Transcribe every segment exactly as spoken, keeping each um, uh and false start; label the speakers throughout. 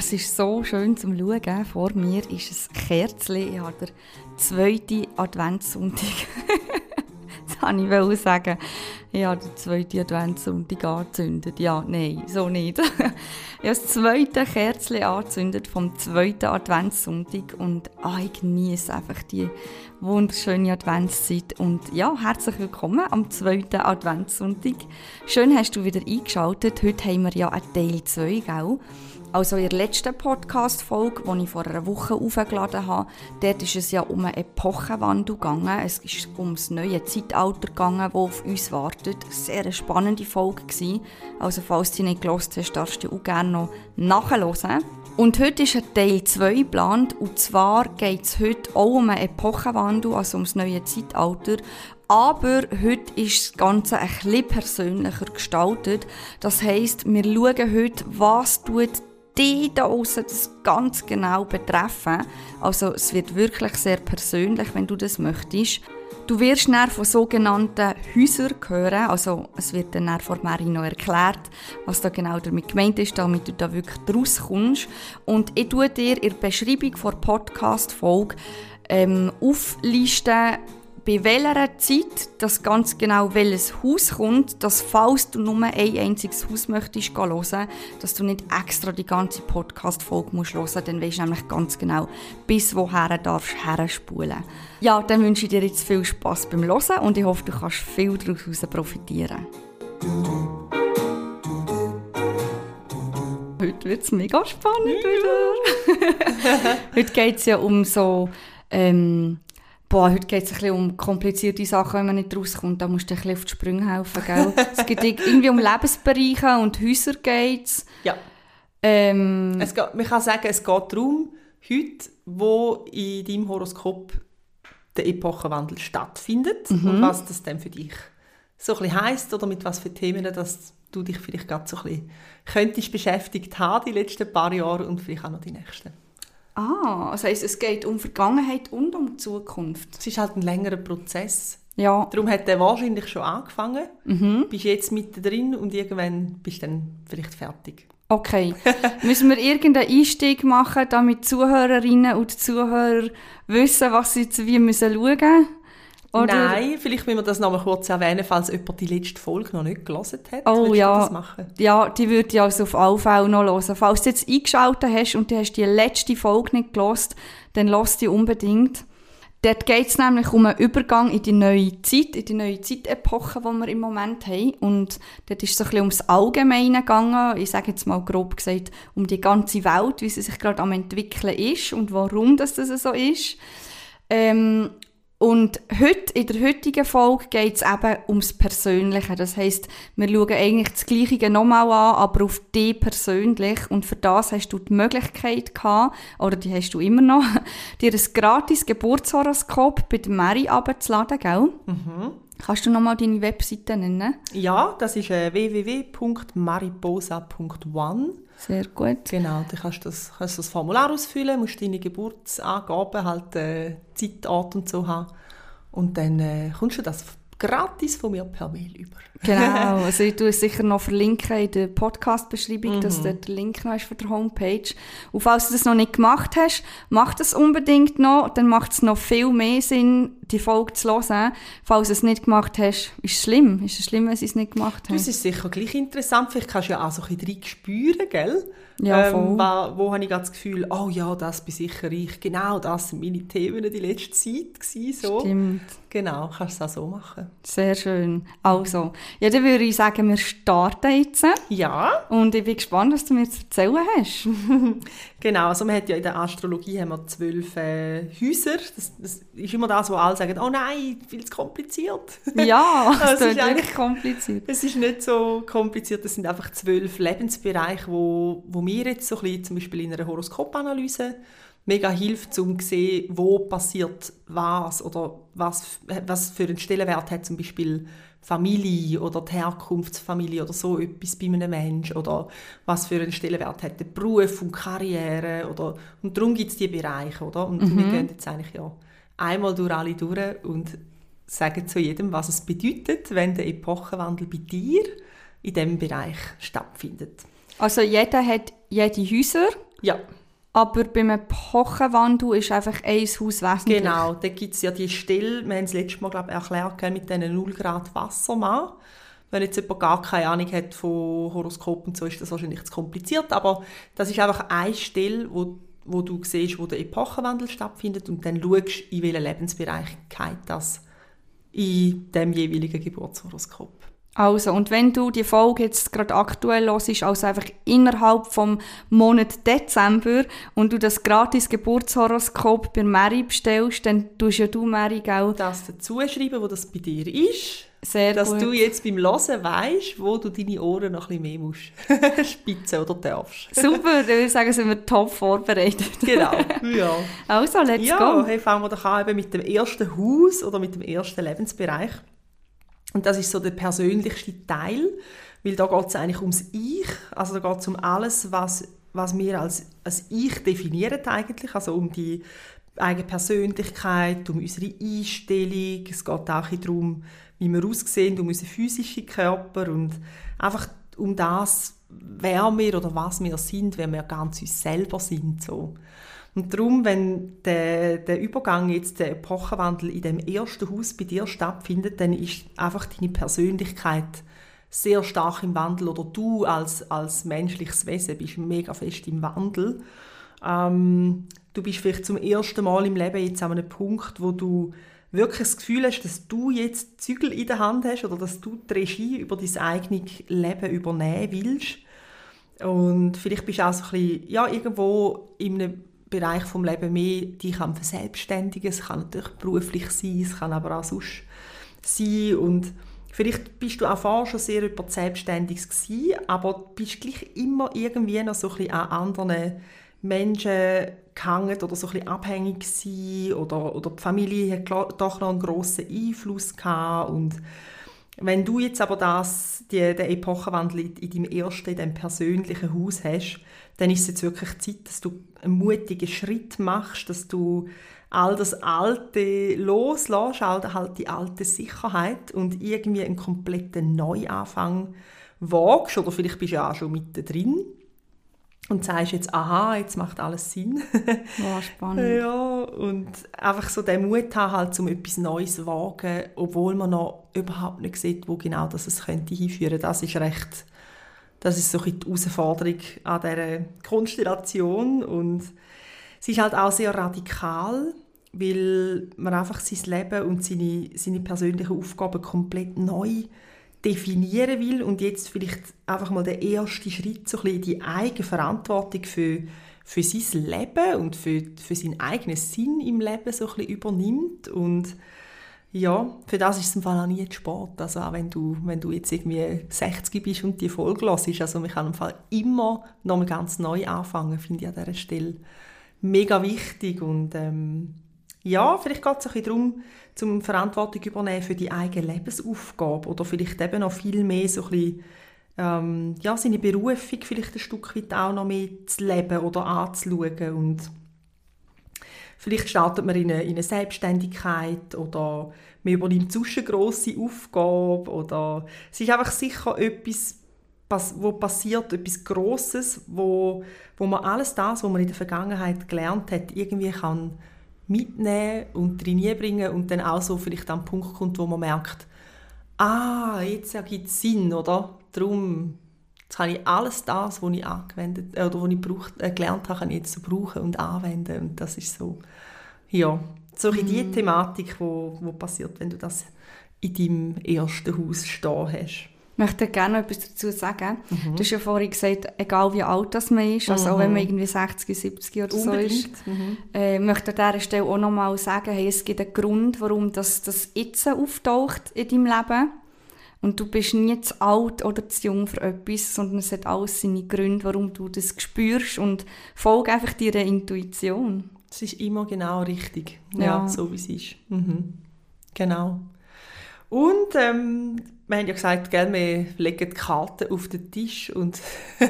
Speaker 1: es ist so schön zum Schauen. Vor mir ist ein Kerzchen. Ich habe den zweiten Adventssonntag. Das wollte ich sagen. Ich habe den zweiten Adventssonntag angezündet. Ja, nein, so nicht. Ich habe das zweite Kerzchen angezündet vom zweiten Adventssonntag. Und ah, ich genieße einfach die wunderschöne Adventszeit. Und ja, herzlich willkommen am zweiten Adventssonntag. Schön hast du wieder eingeschaltet. Heute haben wir ja einen Teil zwei, gell? Also in der letzten Podcast-Folge, die ich vor einer Woche aufgeladen habe, dort ist es ja um einen Epochenwandel gegangen. Es ist um das neue Zeitalter gegangen, das auf uns wartet. Eine sehr spannende Folge gewesen. Also falls du sie nicht gehört hast, darfst du auch gerne noch nachhören. Und heute ist ein Teil zwei geplant. Und zwar geht es heute auch um einen Epochenwandel, also um das neue Zeitalter. Aber heute ist das Ganze ein bisschen persönlicher gestaltet. Das heisst, wir schauen heute, was tut die da aussen das ganz genau betreffen. Also es wird wirklich sehr persönlich, wenn du das möchtest. Du wirst dann von sogenannten Häusern hören. Also es wird dann von Mary noch erklärt, was da genau damit gemeint ist, damit du da wirklich draus kommst. Und ich tue dir in der Beschreibung der Podcast-Folge ähm, auflisten, bei welcher Zeit das ganz genau welches Haus kommt, dass falls du nur ein einziges Haus möchtest hören, dass du nicht extra die ganze Podcast-Folge musst hören, dann weisst du nämlich ganz genau, bis woher du darfst herspulen. Ja, dann wünsche ich dir jetzt viel Spass beim Hören und ich hoffe, du kannst viel daraus profitieren. Heute wird es mega spannend wieder. Heute geht es ja um so... Ähm, Boah, heute geht es ein bisschen um komplizierte Sachen, wenn man nicht rauskommt. Da musst du ein bisschen auf die Sprünge helfen, gell? Es geht irgendwie um Lebensbereiche und Häuser geht's.
Speaker 2: Ja.
Speaker 1: Ähm,
Speaker 2: es geht, man kann sagen, es geht darum, heute, wo in deinem Horoskop der Epochenwandel stattfindet mhm. und was das dann für dich so ein bisschen heisst oder mit was für Themen dass du dich vielleicht gerade so ein bisschen könntest beschäftigt haben die letzten paar Jahre und vielleicht auch noch die nächsten.
Speaker 1: Ah, das heisst, es geht um Vergangenheit und um Zukunft.
Speaker 2: Es ist halt ein längerer Prozess.
Speaker 1: Ja.
Speaker 2: Darum hat er wahrscheinlich schon angefangen.
Speaker 1: Mhm.
Speaker 2: Bist jetzt mittendrin und irgendwann bist du dann vielleicht fertig.
Speaker 1: Okay. Müssen wir irgendeinen Einstieg machen, damit Zuhörerinnen und Zuhörer wissen, was sie jetzt wie müssen schauen müssen?
Speaker 2: Oder? Nein, vielleicht müssen wir das noch mal kurz erwähnen, falls jemand die letzte Folge noch nicht gelesen hat.
Speaker 1: Oh
Speaker 2: Willst
Speaker 1: ja,
Speaker 2: du das machen? Ja,
Speaker 1: die würde ich also auf alle Fälle noch hören. Falls du jetzt eingeschaltet hast und du hast die letzte Folge nicht gehört, dann lass die unbedingt. Dort geht es nämlich um einen Übergang in die neue Zeit, in die neue Zeitepoche, die wir im Moment haben. Und dort ist es so ein bisschen ums Allgemeine gegangen. Ich sage jetzt mal grob gesagt, um die ganze Welt, wie sie sich gerade am entwickeln ist und warum das, das so ist. Ähm, Und heute, in der heutigen Folge geht es eben ums Persönliche. Das heisst, wir schauen eigentlich das Gleiche nochmal an, aber auf dich persönlich. Und für das hast du die Möglichkeit gehabt, oder die hast du immer noch, dir ein gratis Geburtshoroskop bei der Mary runterzuladen, gell? Mhm. Kannst du nochmal deine Webseite nennen?
Speaker 2: Ja, das ist äh, w w w punkt mariposa punkt one.
Speaker 1: Sehr gut.
Speaker 2: Genau, dann kannst du das, kannst du das Formular ausfüllen, musst deine Geburtsangaben, halt äh, Zeit, Ort und so haben. Und dann äh, kommst du das gratis von mir per Mail über.
Speaker 1: Genau, also ich tue es sicher noch verlinken in der Podcast-Beschreibung, mhm. dass dort der Link noch ist für die Homepage. Und falls du das noch nicht gemacht hast, mach das unbedingt noch, dann macht es noch viel mehr Sinn, die Folge zu hören. Falls du es nicht gemacht hast, ist es schlimm. Ist es schlimm, wenn sie es nicht gemacht haben?
Speaker 2: Das ist sicher gleich interessant. Vielleicht kannst du ja auch so ein bisschen rein spüren, gell?
Speaker 1: Ja, voll.
Speaker 2: Ähm, wo, wo habe ich gerade das Gefühl, oh ja, das bin sicher ich. Genau, das sind meine Themen die letzte Zeit gewesen, so.
Speaker 1: Stimmt.
Speaker 2: Genau, kannst du es auch so machen.
Speaker 1: Sehr schön. Also, ja, dann würde ich sagen, wir starten jetzt.
Speaker 2: Ja.
Speaker 1: Und ich bin gespannt, was du mir zu erzählen hast.
Speaker 2: Genau, also man hat ja in der Astrologie haben wir zwölf äh, Häuser. Das, das ist immer das, wo alle sagen, oh nein, viel zu kompliziert.
Speaker 1: Ja, das
Speaker 2: es
Speaker 1: ist eigentlich kompliziert.
Speaker 2: Es ist nicht so kompliziert, es sind einfach zwölf Lebensbereiche, wo, wo mir jetzt so ein bisschen, zum Beispiel in einer Horoskopanalyse mega hilft, um zu sehen, wo passiert was oder was, was für einen Stellenwert hat zum Beispiel Familie oder die Herkunftsfamilie oder so etwas bei einem Menschen oder was für einen Stellenwert hat der Beruf und Karriere oder und darum gibt es diese Bereiche, oder? Und mhm. wir gehen jetzt eigentlich ja einmal durch alle durch und sagen zu jedem, was es bedeutet, wenn der Epochenwandel bei dir in diesem Bereich stattfindet.
Speaker 1: Also jeder hat jede Häuser
Speaker 2: Ja.
Speaker 1: Aber beim Epochenwandel ist einfach ein Haus wesentlich.
Speaker 2: Genau, da gibt es ja die Stelle, wir haben es letztes Mal glaub, erklärt, mit diesen null Grad Wassermann. Wenn jetzt jemand gar keine Ahnung hat von Horoskopen, so ist das wahrscheinlich zu kompliziert, aber das ist einfach eine Stelle, wo, wo du siehst, wo der Epochenwandel stattfindet und dann schaust, in welchen Lebensbereich geht das in dem jeweiligen Geburtshoroskop.
Speaker 1: Also, und wenn du die Folge jetzt gerade aktuell hörst, also einfach innerhalb vom Monat Dezember und du das gratis Geburtshoroskop bei Mary bestellst, dann tust ja du, Mary, auch
Speaker 2: das dazu schreiben, wo das bei dir ist.
Speaker 1: Sehr
Speaker 2: dass
Speaker 1: gut.
Speaker 2: Du jetzt beim Hören weisst, wo du deine Ohren noch ein bisschen mehr musst spitzen oder darfst.
Speaker 1: Super, dann würde ich sagen, sind wir top vorbereitet.
Speaker 2: Genau, ja.
Speaker 1: Also, let's
Speaker 2: ja,
Speaker 1: go.
Speaker 2: Hey, fangen wir doch an eben mit dem ersten Haus oder mit dem ersten Lebensbereich. Und das ist so der persönlichste Teil, weil da geht es eigentlich ums Ich, also da geht es um alles, was, was wir als, als Ich definieren eigentlich, also um die eigene Persönlichkeit, um unsere Einstellung, es geht auch darum, wie wir aussehen, um unseren physischen Körper und einfach um das, wer wir oder was wir sind, wenn wir ganz uns selber sind. So. Und darum, wenn der, der Übergang, jetzt der Epochenwandel in dem ersten Haus bei dir stattfindet, dann ist einfach deine Persönlichkeit sehr stark im Wandel oder du als, als menschliches Wesen bist mega fest im Wandel. Ähm, du bist vielleicht zum ersten Mal im Leben jetzt an einem Punkt, wo du wirklich das Gefühl hast, dass du jetzt Zügel in der Hand hast oder dass du die Regie über dein eigenes Leben übernehmen willst. Und vielleicht bist du auch so ein bisschen, ja, irgendwo in einem Bereich des Lebens mehr dich am verselbstständigen. Es kann natürlich beruflich sein, es kann aber auch sonst sein. Und vielleicht bist du auch vorher schon sehr etwas Selbstständiges gewesen, aber bist gleich immer irgendwie noch so ein bisschen an anderen Menschen gehangen oder so ein bisschen abhängig gewesen, oder, oder die Familie hat doch noch einen grossen Einfluss gehabt. Und wenn du jetzt aber das, die, den Epochenwandel in deinem ersten, in deinem persönlichen Haus hast, dann ist es jetzt wirklich Zeit, dass du einen mutigen Schritt machst, dass du all das Alte loslässt, halt die alte Sicherheit und irgendwie einen kompletten Neuanfang wagst, oder vielleicht bist du ja auch schon mittendrin und sagst jetzt, aha, jetzt macht alles Sinn.
Speaker 1: Wow, spannend.
Speaker 2: Ja, und einfach so den Mut haben, halt, um etwas Neues zu wagen, obwohl man noch überhaupt nicht sieht, wo genau das es könnte hinführen. Das ist recht, das ist so ein die Herausforderung an dieser Konstellation. Und es ist halt auch sehr radikal, weil man einfach sein Leben und seine, seine persönlichen Aufgaben komplett neu definieren will und jetzt vielleicht einfach mal den ersten Schritt, so ein bisschen die eigene Verantwortung für, für sein Leben und für, für seinen eigenen Sinn im Leben so ein bisschen übernimmt. Und ja, für das ist es im Fall auch nie zu spät. Also auch wenn du, wenn du jetzt irgendwie sechzig bist und die Folge hörst, also man kann im Fall immer noch mal ganz neu anfangen, finde ich an dieser Stelle mega wichtig. Und ähm, ja, vielleicht geht es ein bisschen darum, zum Verantwortung übernehmen für die eigene Lebensaufgabe oder vielleicht eben noch viel mehr so ein bisschen, ähm, ja, seine Berufung vielleicht ein Stück weit auch noch mehr zu leben oder anzuschauen. Und vielleicht startet man in eine, in eine Selbstständigkeit oder man übernimmt sonst eine grosse Aufgabe oder es ist einfach sicher etwas, wo passiert, etwas Grosses, wo, wo man alles das, was man in der Vergangenheit gelernt hat, irgendwie kann mitnehmen und reinbringen und dann auch so vielleicht an den Punkt kommt, wo man merkt, ah, jetzt ergibt es Sinn, oder? Darum jetzt kann ich alles das, was ich angewendet äh, oder was ich braucht, äh, gelernt habe, kann ich jetzt so brauchen und anwenden. Und das ist so, ja, so mm. die Thematik, die wo, wo passiert, wenn du das in deinem ersten Haus stehen hast.
Speaker 1: Ich möchte gerne noch etwas dazu sagen.
Speaker 2: Mhm.
Speaker 1: Du hast ja vorhin gesagt, egal wie alt das man ist, also
Speaker 2: mhm.
Speaker 1: auch wenn man irgendwie sechzig, siebzig oder
Speaker 2: Unbedingt.
Speaker 1: so ist,
Speaker 2: mhm.
Speaker 1: äh, ich möchte an dieser Stelle auch noch mal sagen, hey, es gibt einen Grund, warum das, das jetzt auftaucht in deinem Leben. Und du bist nie zu alt oder zu jung für etwas, sondern es hat alles seine Gründe, warum du das spürst und folge einfach deiner Intuition.
Speaker 2: Es ist immer genau richtig, ja,
Speaker 1: ja
Speaker 2: so wie es ist. Mhm. Genau. Und ähm, wir haben ja gesagt, gell, wir legen die Karten auf den Tisch und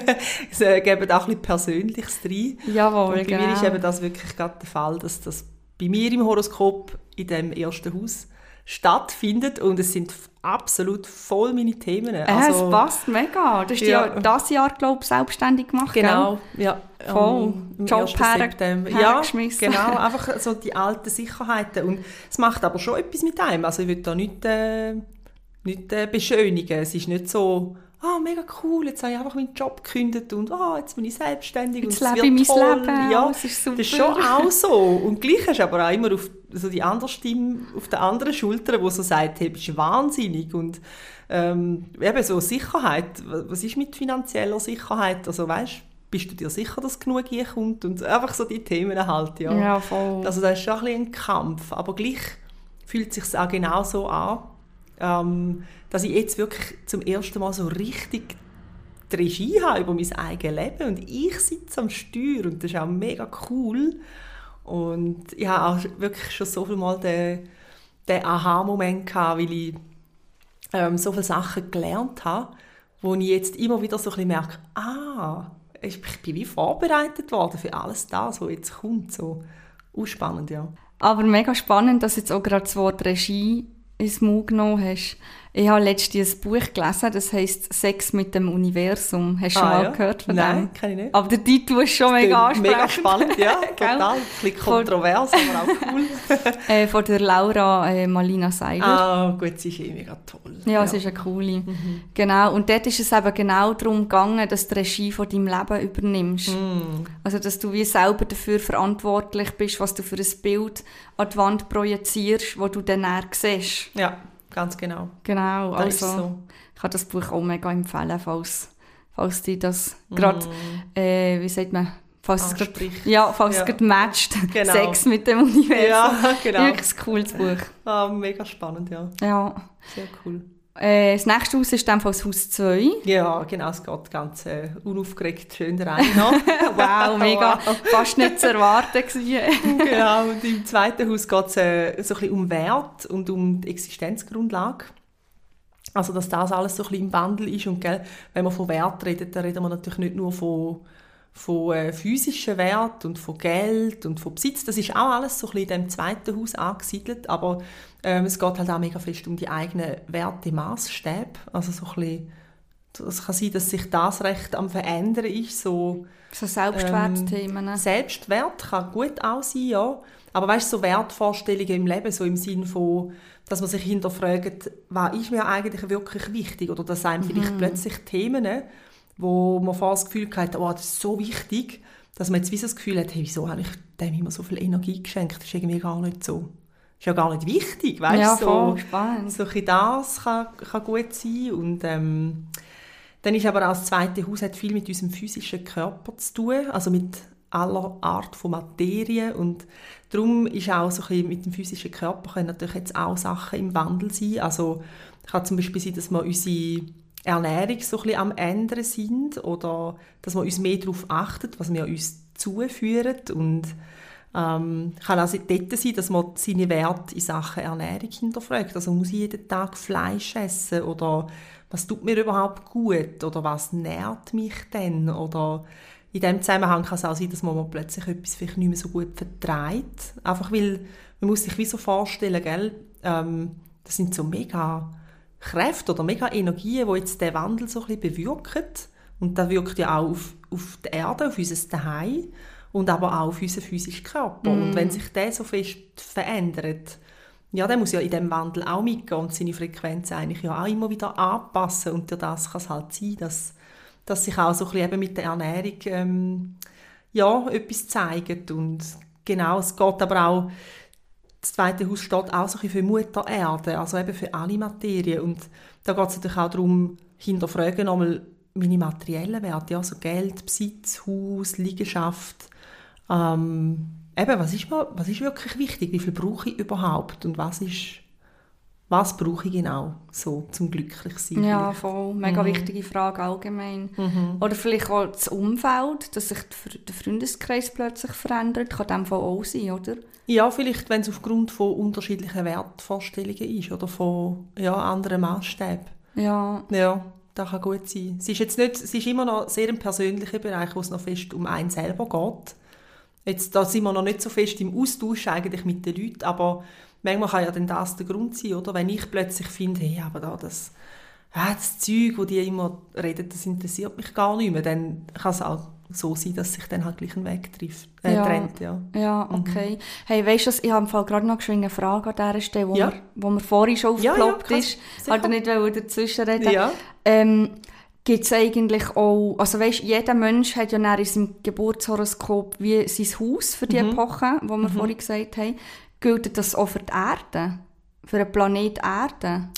Speaker 2: geben auch ein bisschen Persönliches rein.
Speaker 1: Jawohl,
Speaker 2: und bei
Speaker 1: genau.
Speaker 2: mir ist eben das wirklich gerade der Fall, dass das bei mir im Horoskop in dem ersten Haus stattfindet und es sind absolut voll meine Themen.
Speaker 1: Äh,
Speaker 2: Also,
Speaker 1: es passt mega. Du hast
Speaker 2: ja.
Speaker 1: ja dieses Jahr, glaube ich, selbstständig gemacht,
Speaker 2: genau,
Speaker 1: gell?
Speaker 2: ja.
Speaker 1: Voll.
Speaker 2: Am
Speaker 1: Job
Speaker 2: ersten
Speaker 1: her-
Speaker 2: September. Ja,
Speaker 1: hergeschmissen.
Speaker 2: genau, einfach so die alten Sicherheiten. Und es macht aber schon etwas mit einem. Also ich will da nicht, äh, nicht äh, beschönigen. Es ist nicht so, ah, mega cool, jetzt habe ich einfach meinen Job gekündigt und ah, jetzt bin ich selbstständig
Speaker 1: Jetzt
Speaker 2: und es
Speaker 1: lebe ich
Speaker 2: wird
Speaker 1: mein
Speaker 2: toll.
Speaker 1: Leben,
Speaker 2: Ja,
Speaker 1: alles ist super.
Speaker 2: das ist schon auch so. Und gleich hast du aber auch immer auf so die andere Stimme auf der anderen Schulter, die so sagt, hey, bist du wahnsinnig. Und ähm, eben so Sicherheit, was ist mit finanzieller Sicherheit? Also weißt, bist du dir sicher, dass genug hier kommt? Und einfach so die Themen halt, ja.
Speaker 1: Ja, voll.
Speaker 2: Also das ist schon ein bisschen ein Kampf, aber gleich fühlt es sich auch genau so an, ähm, dass ich jetzt wirklich zum ersten Mal so richtig die Regie habe über mein eigenes Leben und ich sitze am Steuer und das ist auch mega cool. Und ich habe auch wirklich schon so viel Mal den, den Aha-Moment gehabt, weil ich ähm, so viele Sachen gelernt habe, wo ich jetzt immer wieder so ein bisschen merke, ah, ich bin wie vorbereitet worden für alles das, was jetzt kommt. So spannend, ja.
Speaker 1: Aber mega spannend, dass du jetzt auch gerade das Wort Regie ins Mund genommen hast. Ich habe letztens ein Buch gelesen, das heisst «Sex mit dem Universum». Hast du schon
Speaker 2: Ah,
Speaker 1: mal
Speaker 2: ja?
Speaker 1: gehört von
Speaker 2: Nein,
Speaker 1: dem?
Speaker 2: kenne ich nicht.
Speaker 1: Aber der Titel ist schon mega ansprechend.
Speaker 2: Mega spannend, ja,
Speaker 1: Gell?
Speaker 2: total. Ein bisschen kontrovers, aber auch cool.
Speaker 1: äh, von der Laura äh, Malina Seiler.
Speaker 2: Ah, gut, sie ist eh mega toll.
Speaker 1: Ja, es ist eine coole. Mhm. Genau, und dort ist es eben genau darum gegangen, dass du die Regie von deinem Leben übernimmst.
Speaker 2: Mm.
Speaker 1: Also, dass du wie selber dafür verantwortlich bist, was du für ein Bild an die Wand projizierst, das du dann näher siehst.
Speaker 2: Ja, ganz genau.
Speaker 1: Genau,
Speaker 2: Das
Speaker 1: also
Speaker 2: ist so.
Speaker 1: ich kann das Buch auch mega empfehlen, falls, falls dich das gerade, äh, wie sagt man, falls es grad,
Speaker 2: Anspricht.
Speaker 1: ja, falls
Speaker 2: Ja.
Speaker 1: es gerade matcht,
Speaker 2: Genau.
Speaker 1: Sex mit dem Universum.
Speaker 2: Ja, genau.
Speaker 1: Wirklich ein cooles Buch.
Speaker 2: Ah, mega spannend, ja.
Speaker 1: Ja.
Speaker 2: Sehr cool.
Speaker 1: Äh, das nächste Haus ist dann das Haus zwei.
Speaker 2: Ja, genau, es geht ganz äh, unaufgeregt schön rein. noch.
Speaker 1: Wow, mega,
Speaker 2: Wow.
Speaker 1: fast nicht zu erwarten gewesen.
Speaker 2: Genau, und im zweiten Haus geht es äh, so ein bisschen um Wert und um die Existenzgrundlage. Also, dass das alles so ein bisschen im Wandel ist. Und gell, wenn man von Wert redet, dann reden wir natürlich nicht nur von, von äh, physischen Wert und von Geld und von Besitz. Das ist auch alles so ein bisschen in dem zweiten Haus angesiedelt. Aber ähm, es geht halt auch mega fest um die eigenen Wertemaßstäbe. Also so ein bisschen, es kann sein, dass sich das recht am Verändern ist. So,
Speaker 1: So Selbstwertthemen.
Speaker 2: ähm, Selbstwert kann gut auch sein, ja. Aber weißt du, so Wertvorstellungen im Leben, so im Sinn von, dass man sich hinterfragt, was ist mir eigentlich wirklich wichtig? Oder dass einem vielleicht plötzlich Themen, wo man vorher das Gefühl hatte, oh, das ist so wichtig, dass man jetzt wie so das Gefühl hat, hey, wieso habe ich dem immer so viel Energie geschenkt? Das ist irgendwie gar nicht so. Das ist ja gar nicht wichtig, weißt du?
Speaker 1: Ja,
Speaker 2: so,
Speaker 1: voll spannend.
Speaker 2: so ein bisschen das kann, kann gut sein. Und ähm, dann ist aber auch das zweite Haus hat viel mit unserem physischen Körper zu tun, also mit aller Art von Materie. Und darum ist auch so ein bisschen mit dem physischen Körper können natürlich jetzt auch Sachen im Wandel sein. Also kann zum Beispiel sein, dass wir unsere Ernährung so ein bisschen am ändern sind oder dass wir uns mehr darauf achten, was wir uns zuführen. Und ähm, kann auch dort sein, dass man seine Werte in Sachen Ernährung hinterfragt. Also muss ich jeden Tag Fleisch essen oder was tut mir überhaupt gut oder was nährt mich denn? Oder in diesem Zusammenhang kann es auch sein, dass man plötzlich etwas vielleicht nicht mehr so gut verträgt. Einfach weil, man muss sich wie so vorstellen, gell? Ähm, das sind so mega Kräfte oder mega Energien, die jetzt den Wandel so ein bisschen bewirken. Und das wirkt ja auch auf, auf die Erde, auf unser Zuhause und aber auch auf unseren physischen Körper. Mm. Und wenn sich der so fest verändert, ja, der muss ja in diesem Wandel auch mitgehen und seine Frequenz eigentlich ja auch immer wieder anpassen. Und durch das kann es halt sein, dass, dass sich auch so ein bisschen eben mit der Ernährung ähm, ja, etwas zeigt. Und genau, es geht aber auch, das zweite Haus steht auch so ein bisschen für Mutter Erde, also eben für alle Materien. Und da geht es natürlich auch darum, hinterfragen nochmal meine materiellen Werte, also Geld, Besitz, Haus, Liegenschaft. Ähm, eben, was ist, mir, was ist wirklich wichtig? Wie viel brauche ich überhaupt? Und was ist, was brauche ich genau so zum Glücklichsein?
Speaker 1: Ja, voll. Mega mhm. wichtige Frage allgemein. Mhm. Oder vielleicht auch das Umfeld, dass sich der Freundeskreis plötzlich verändert, kann dem auch sein, oder?
Speaker 2: Ja, vielleicht, wenn es aufgrund von unterschiedlichen Wertvorstellungen ist oder von ja, anderen Maßstäben.
Speaker 1: Ja.
Speaker 2: Ja, das kann gut sein. Es ist, jetzt nicht, es ist immer noch sehr ein persönlicher Bereich, wo es noch fest um einen selber geht. Jetzt, da sind wir noch nicht so fest im Austausch eigentlich mit den Leuten, aber manchmal kann ja dann das der Grund sein, oder? Wenn ich plötzlich finde, hey, aber da das, ja, das Zeug, das die immer reden, das interessiert mich gar nicht mehr, dann kann es auch so sein, dass sich dann halt gleich ein Weg trifft, äh,
Speaker 1: ja.
Speaker 2: trennt. Ja,
Speaker 1: ja okay. Mhm. Hey, weißt du, ich habe im Fall gerade noch eine Frage an dieser Stelle, wo,
Speaker 2: ja.
Speaker 1: mir, wo mir vorhin schon aufgeploppt
Speaker 2: ja, ja,
Speaker 1: ist. Ich wollte nicht dazwischen reden.
Speaker 2: Ja.
Speaker 1: Ähm, gibt es eigentlich auch, also weißt, jeder Mensch hat ja in seinem Geburtshoroskop wie sein Haus für die mhm. Epoche, wo wir mhm. vorhin gesagt haben. Gilt das auch für die Erde? Für den Planet Erde?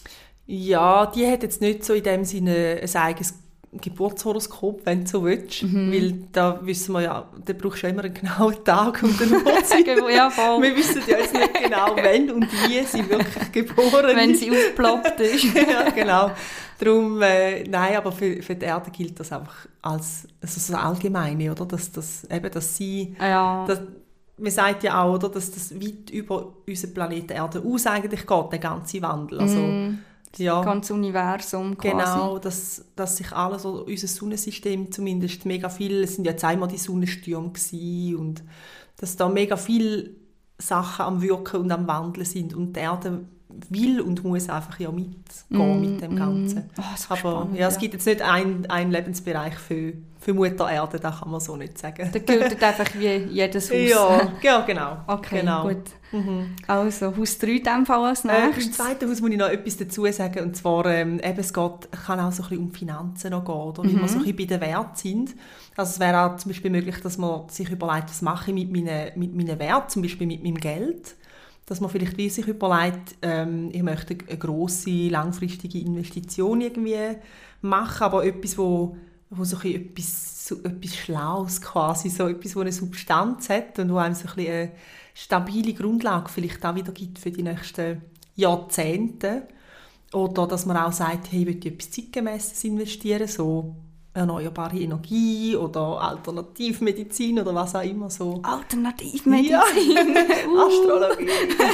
Speaker 2: Ja, die hat jetzt nicht so in dem Sinne ein eigenes Geburtshoroskop, wenn du so willst. Mhm. Weil da wissen wir ja, da brauchst du immer einen genauen Tag und eine Uhrzeit.
Speaker 1: Ja, voll.
Speaker 2: Wir wissen ja jetzt nicht genau, wenn und wie sie wirklich geboren ist.
Speaker 1: Wenn sie aufgeploppt ist.
Speaker 2: Ja, genau. Darum, äh, nein, aber für, für die Erde gilt das einfach als also so Allgemeine, oder? Dass, dass, eben, dass sie...
Speaker 1: Ja.
Speaker 2: Dass, man sagt ja auch, oder, dass das weit über unseren Planeten Erde aus eigentlich geht, der ganze Wandel. Also,
Speaker 1: mm.
Speaker 2: ja,
Speaker 1: das ganze Universum quasi.
Speaker 2: Genau, dass, dass sich alles, oder unser Sonnensystem zumindest, mega viel, es sind ja jetzt einmal die Sonnenstürme gewesen, und dass da mega viele Sachen am Wirken und am Wandeln sind und die Erde will und muss einfach ja mitgehen mm, mit dem Ganzen.
Speaker 1: Mm. Oh,
Speaker 2: aber
Speaker 1: spannend,
Speaker 2: ja, es
Speaker 1: ja.
Speaker 2: gibt jetzt nicht einen, einen Lebensbereich für, für Mutter Erde, das kann man so nicht sagen.
Speaker 1: Da gilt einfach wie jedes Haus.
Speaker 2: Ja, ja genau.
Speaker 1: Okay,
Speaker 2: genau.
Speaker 1: gut.
Speaker 2: Mhm.
Speaker 1: Also, Haus drei in dem Fall als
Speaker 2: Äh,
Speaker 1: nächstes.
Speaker 2: Im zweiten Haus muss ich noch etwas dazu sagen, und zwar, ähm, eben, es geht, kann auch so ein bisschen um Finanzen noch gehen, oder? Wie
Speaker 1: Mhm.
Speaker 2: wir so ein bisschen bei den Werten sind. Also es wäre auch zum Beispiel möglich, dass man sich überlegt, was mache ich mit meinen, mit meinen Werten, zum Beispiel mit meinem Geld. Dass man vielleicht wie sich überlegt, ähm, ich möchte eine grosse, langfristige Investition irgendwie machen, aber etwas, wo, wo so ein etwas, so etwas Schlaues quasi, so etwas, wo eine Substanz hat und wo einem so ein bisschen eine stabile Grundlage vielleicht auch wieder gibt für die nächsten Jahrzehnte. Oder dass man auch sagt, hey, ich will etwas Zeitgemässes investieren, so erneuerbare Energie oder Alternativmedizin oder was auch immer so.
Speaker 1: Alternativmedizin?
Speaker 2: Ja. Astrologie.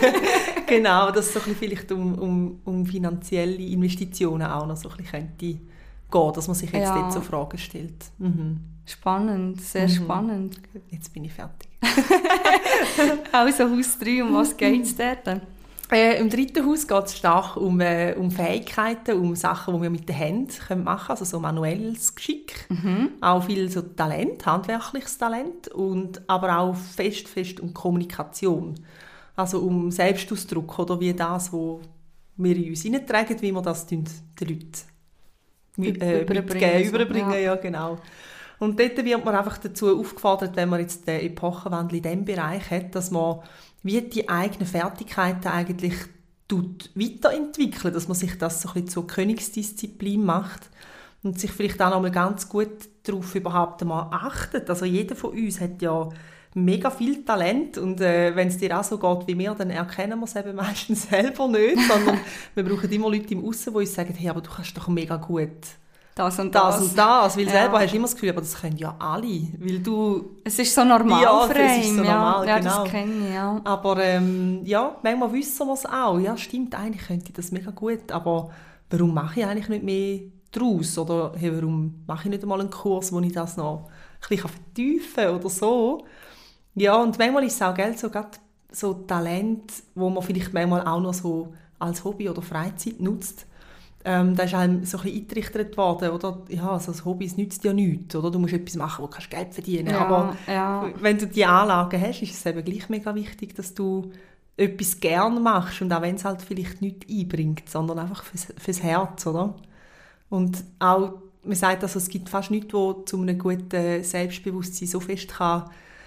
Speaker 2: Genau, dass es so ein bisschen vielleicht um, um, um finanzielle Investitionen auch noch so ein bisschen könnte gehen, dass man sich jetzt
Speaker 1: Ja.
Speaker 2: dort so Fragen stellt. Mhm.
Speaker 1: Spannend, sehr
Speaker 2: Mhm.
Speaker 1: spannend.
Speaker 2: Jetzt bin ich fertig.
Speaker 1: Also Haus drei, um was geht es dort?
Speaker 2: Äh, Im dritten Haus geht es stark um, äh, um Fähigkeiten, um Sachen, die wir mit den Händen machen können, also so manuelles Geschick.
Speaker 1: Mhm.
Speaker 2: Auch viel so Talent, handwerkliches Talent, und aber auch fest, fest um Kommunikation. Also um Selbstausdruck, oder wie das, was wir in uns hineintragen, wie wir das den Leuten mit, äh, mitgeben, überbringen. Ja. Ja, genau. Und dort wird man einfach dazu aufgefordert, wenn man jetzt den Epochenwandel in diesem Bereich hat, dass man wie die eigenen Fertigkeiten eigentlich tut weiterentwickeln, dass man sich das so ein bisschen zur Königsdisziplin macht und sich vielleicht auch noch mal ganz gut darauf überhaupt einmal achtet. Also jeder von uns hat ja mega viel Talent, und äh, wenn es dir auch so geht wie mir, dann erkennen wir es eben meistens selber nicht, sondern wir brauchen immer Leute im Aussen, die uns sagen, hey, aber du kannst doch mega gut
Speaker 1: Das und das.
Speaker 2: das und das, weil
Speaker 1: Ja.
Speaker 2: selber hast du immer das Gefühl, aber das können ja alle, weil du...
Speaker 1: Es ist so normal
Speaker 2: Ja,
Speaker 1: für
Speaker 2: es ist
Speaker 1: einen.
Speaker 2: so normal,
Speaker 1: ja, ja,
Speaker 2: genau.
Speaker 1: das kenne ich, ja.
Speaker 2: Aber ähm, ja, manchmal wissen wir es auch. Ja, stimmt, eigentlich könnte ich das mega gut, aber warum mache ich eigentlich nicht mehr daraus? Oder hey, warum mache ich nicht einmal einen Kurs, wo ich das noch ein bisschen vertiefen kann oder so? Ja, und manchmal ist es auch, gell, so, gerade so Talent, wo man vielleicht manchmal auch noch so als Hobby oder Freizeit nutzt. Ähm, da ist einem so ein bisschen eingerichtet worden, oder? Ja, also das Hobby nützt ja nichts, oder? Du musst etwas machen, wo du Geld verdienen kannst.
Speaker 1: Ja,
Speaker 2: Aber
Speaker 1: ja.
Speaker 2: wenn du die Anlagen hast, ist es eben gleich mega wichtig, dass du etwas gerne machst, und auch wenn es halt vielleicht nichts einbringt, sondern einfach fürs, fürs Herz, oder? Und auch, man sagt, also, es gibt fast nichts, was zu einem guten Selbstbewusstsein so fest kann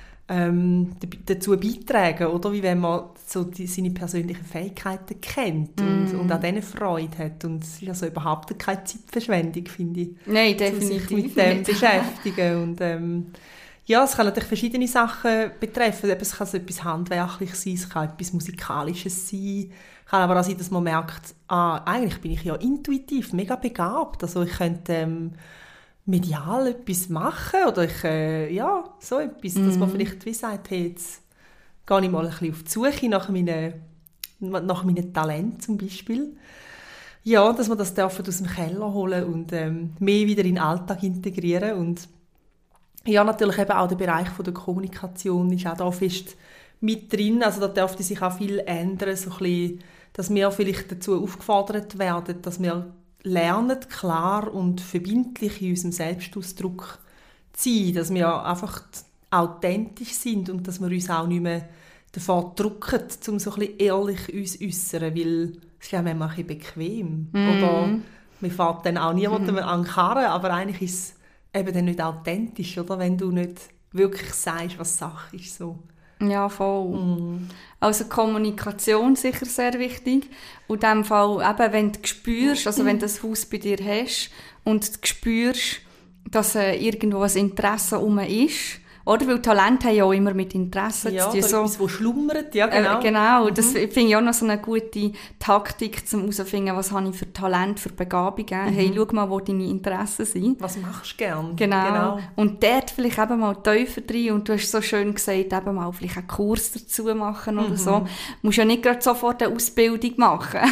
Speaker 2: ähm, dazu beitragen, oder? Wie wenn man so die, seine persönlichen Fähigkeiten kennt und,
Speaker 1: Mm.
Speaker 2: und an denen Freude hat. Und es ist also überhaupt keine Zeitverschwendung, finde ich.
Speaker 1: Nein,
Speaker 2: Um
Speaker 1: definitiv
Speaker 2: sich mit dem
Speaker 1: nicht.
Speaker 2: beschäftigen. Und, ähm, ja, es kann natürlich verschiedene Sachen betreffen. Es kann so etwas Handwerkliches sein, es kann etwas Musikalisches sein. Es kann aber auch sein, dass man merkt, ah, eigentlich bin ich ja intuitiv mega begabt. Also ich könnte ähm, medial etwas machen oder ich, äh, ja, so etwas, dass man vielleicht wie sagt, hey, jetzt gehe ich mal ein bisschen auf die Suche nach meinen, nach meinen Talenten zum Beispiel. Ja, dass wir das dürfen aus dem Keller holen und ähm, mehr wieder in den Alltag integrieren. Und Ja, natürlich eben auch der Bereich von der Kommunikation ist auch da fest mit drin. Also da dürfte sich auch viel ändern, so ein bisschen, dass wir vielleicht dazu aufgefordert werden, dass wir lernen, klar und verbindlich in unserem Selbstausdruck zu sein, dass wir einfach authentisch sind und dass wir uns auch nicht mehr davor drücken, um so ein bisschen ehrlich uns zu äußern, weil es ist ja manchmal ein bisschen bequem. Mm. Oder man fährt dann auch niemandem mm. an den Karren, aber eigentlich ist es eben dann nicht authentisch, oder? Wenn du nicht wirklich sagst, was Sache ist. So.
Speaker 1: Ja, voll.
Speaker 2: Mm.
Speaker 1: Also Kommunikation sicher sehr wichtig. Und in diesem Fall, eben, wenn du spürst, also wenn du das Haus bei dir hast und du spürst, dass äh, irgendwo ein Interesse herum ist, oder? Weil Talente haben ja auch immer mit Interesse
Speaker 2: ja,
Speaker 1: zu tun.
Speaker 2: Ja, so, etwas, das schlummert, ja genau.
Speaker 1: Äh, genau,
Speaker 2: mhm.
Speaker 1: das finde ich auch noch so eine gute Taktik, um herauszufinden, was habe ich für Talent, für Begabungen. Mhm. Hey, schau mal, wo deine Interessen sind.
Speaker 2: Was machst du gern?
Speaker 1: Genau.
Speaker 2: genau.
Speaker 1: Und dort vielleicht eben mal tiefer rein und du hast so schön gesagt, eben mal vielleicht einen Kurs dazu machen oder mhm. so. Du musst ja nicht gerade sofort eine Ausbildung machen.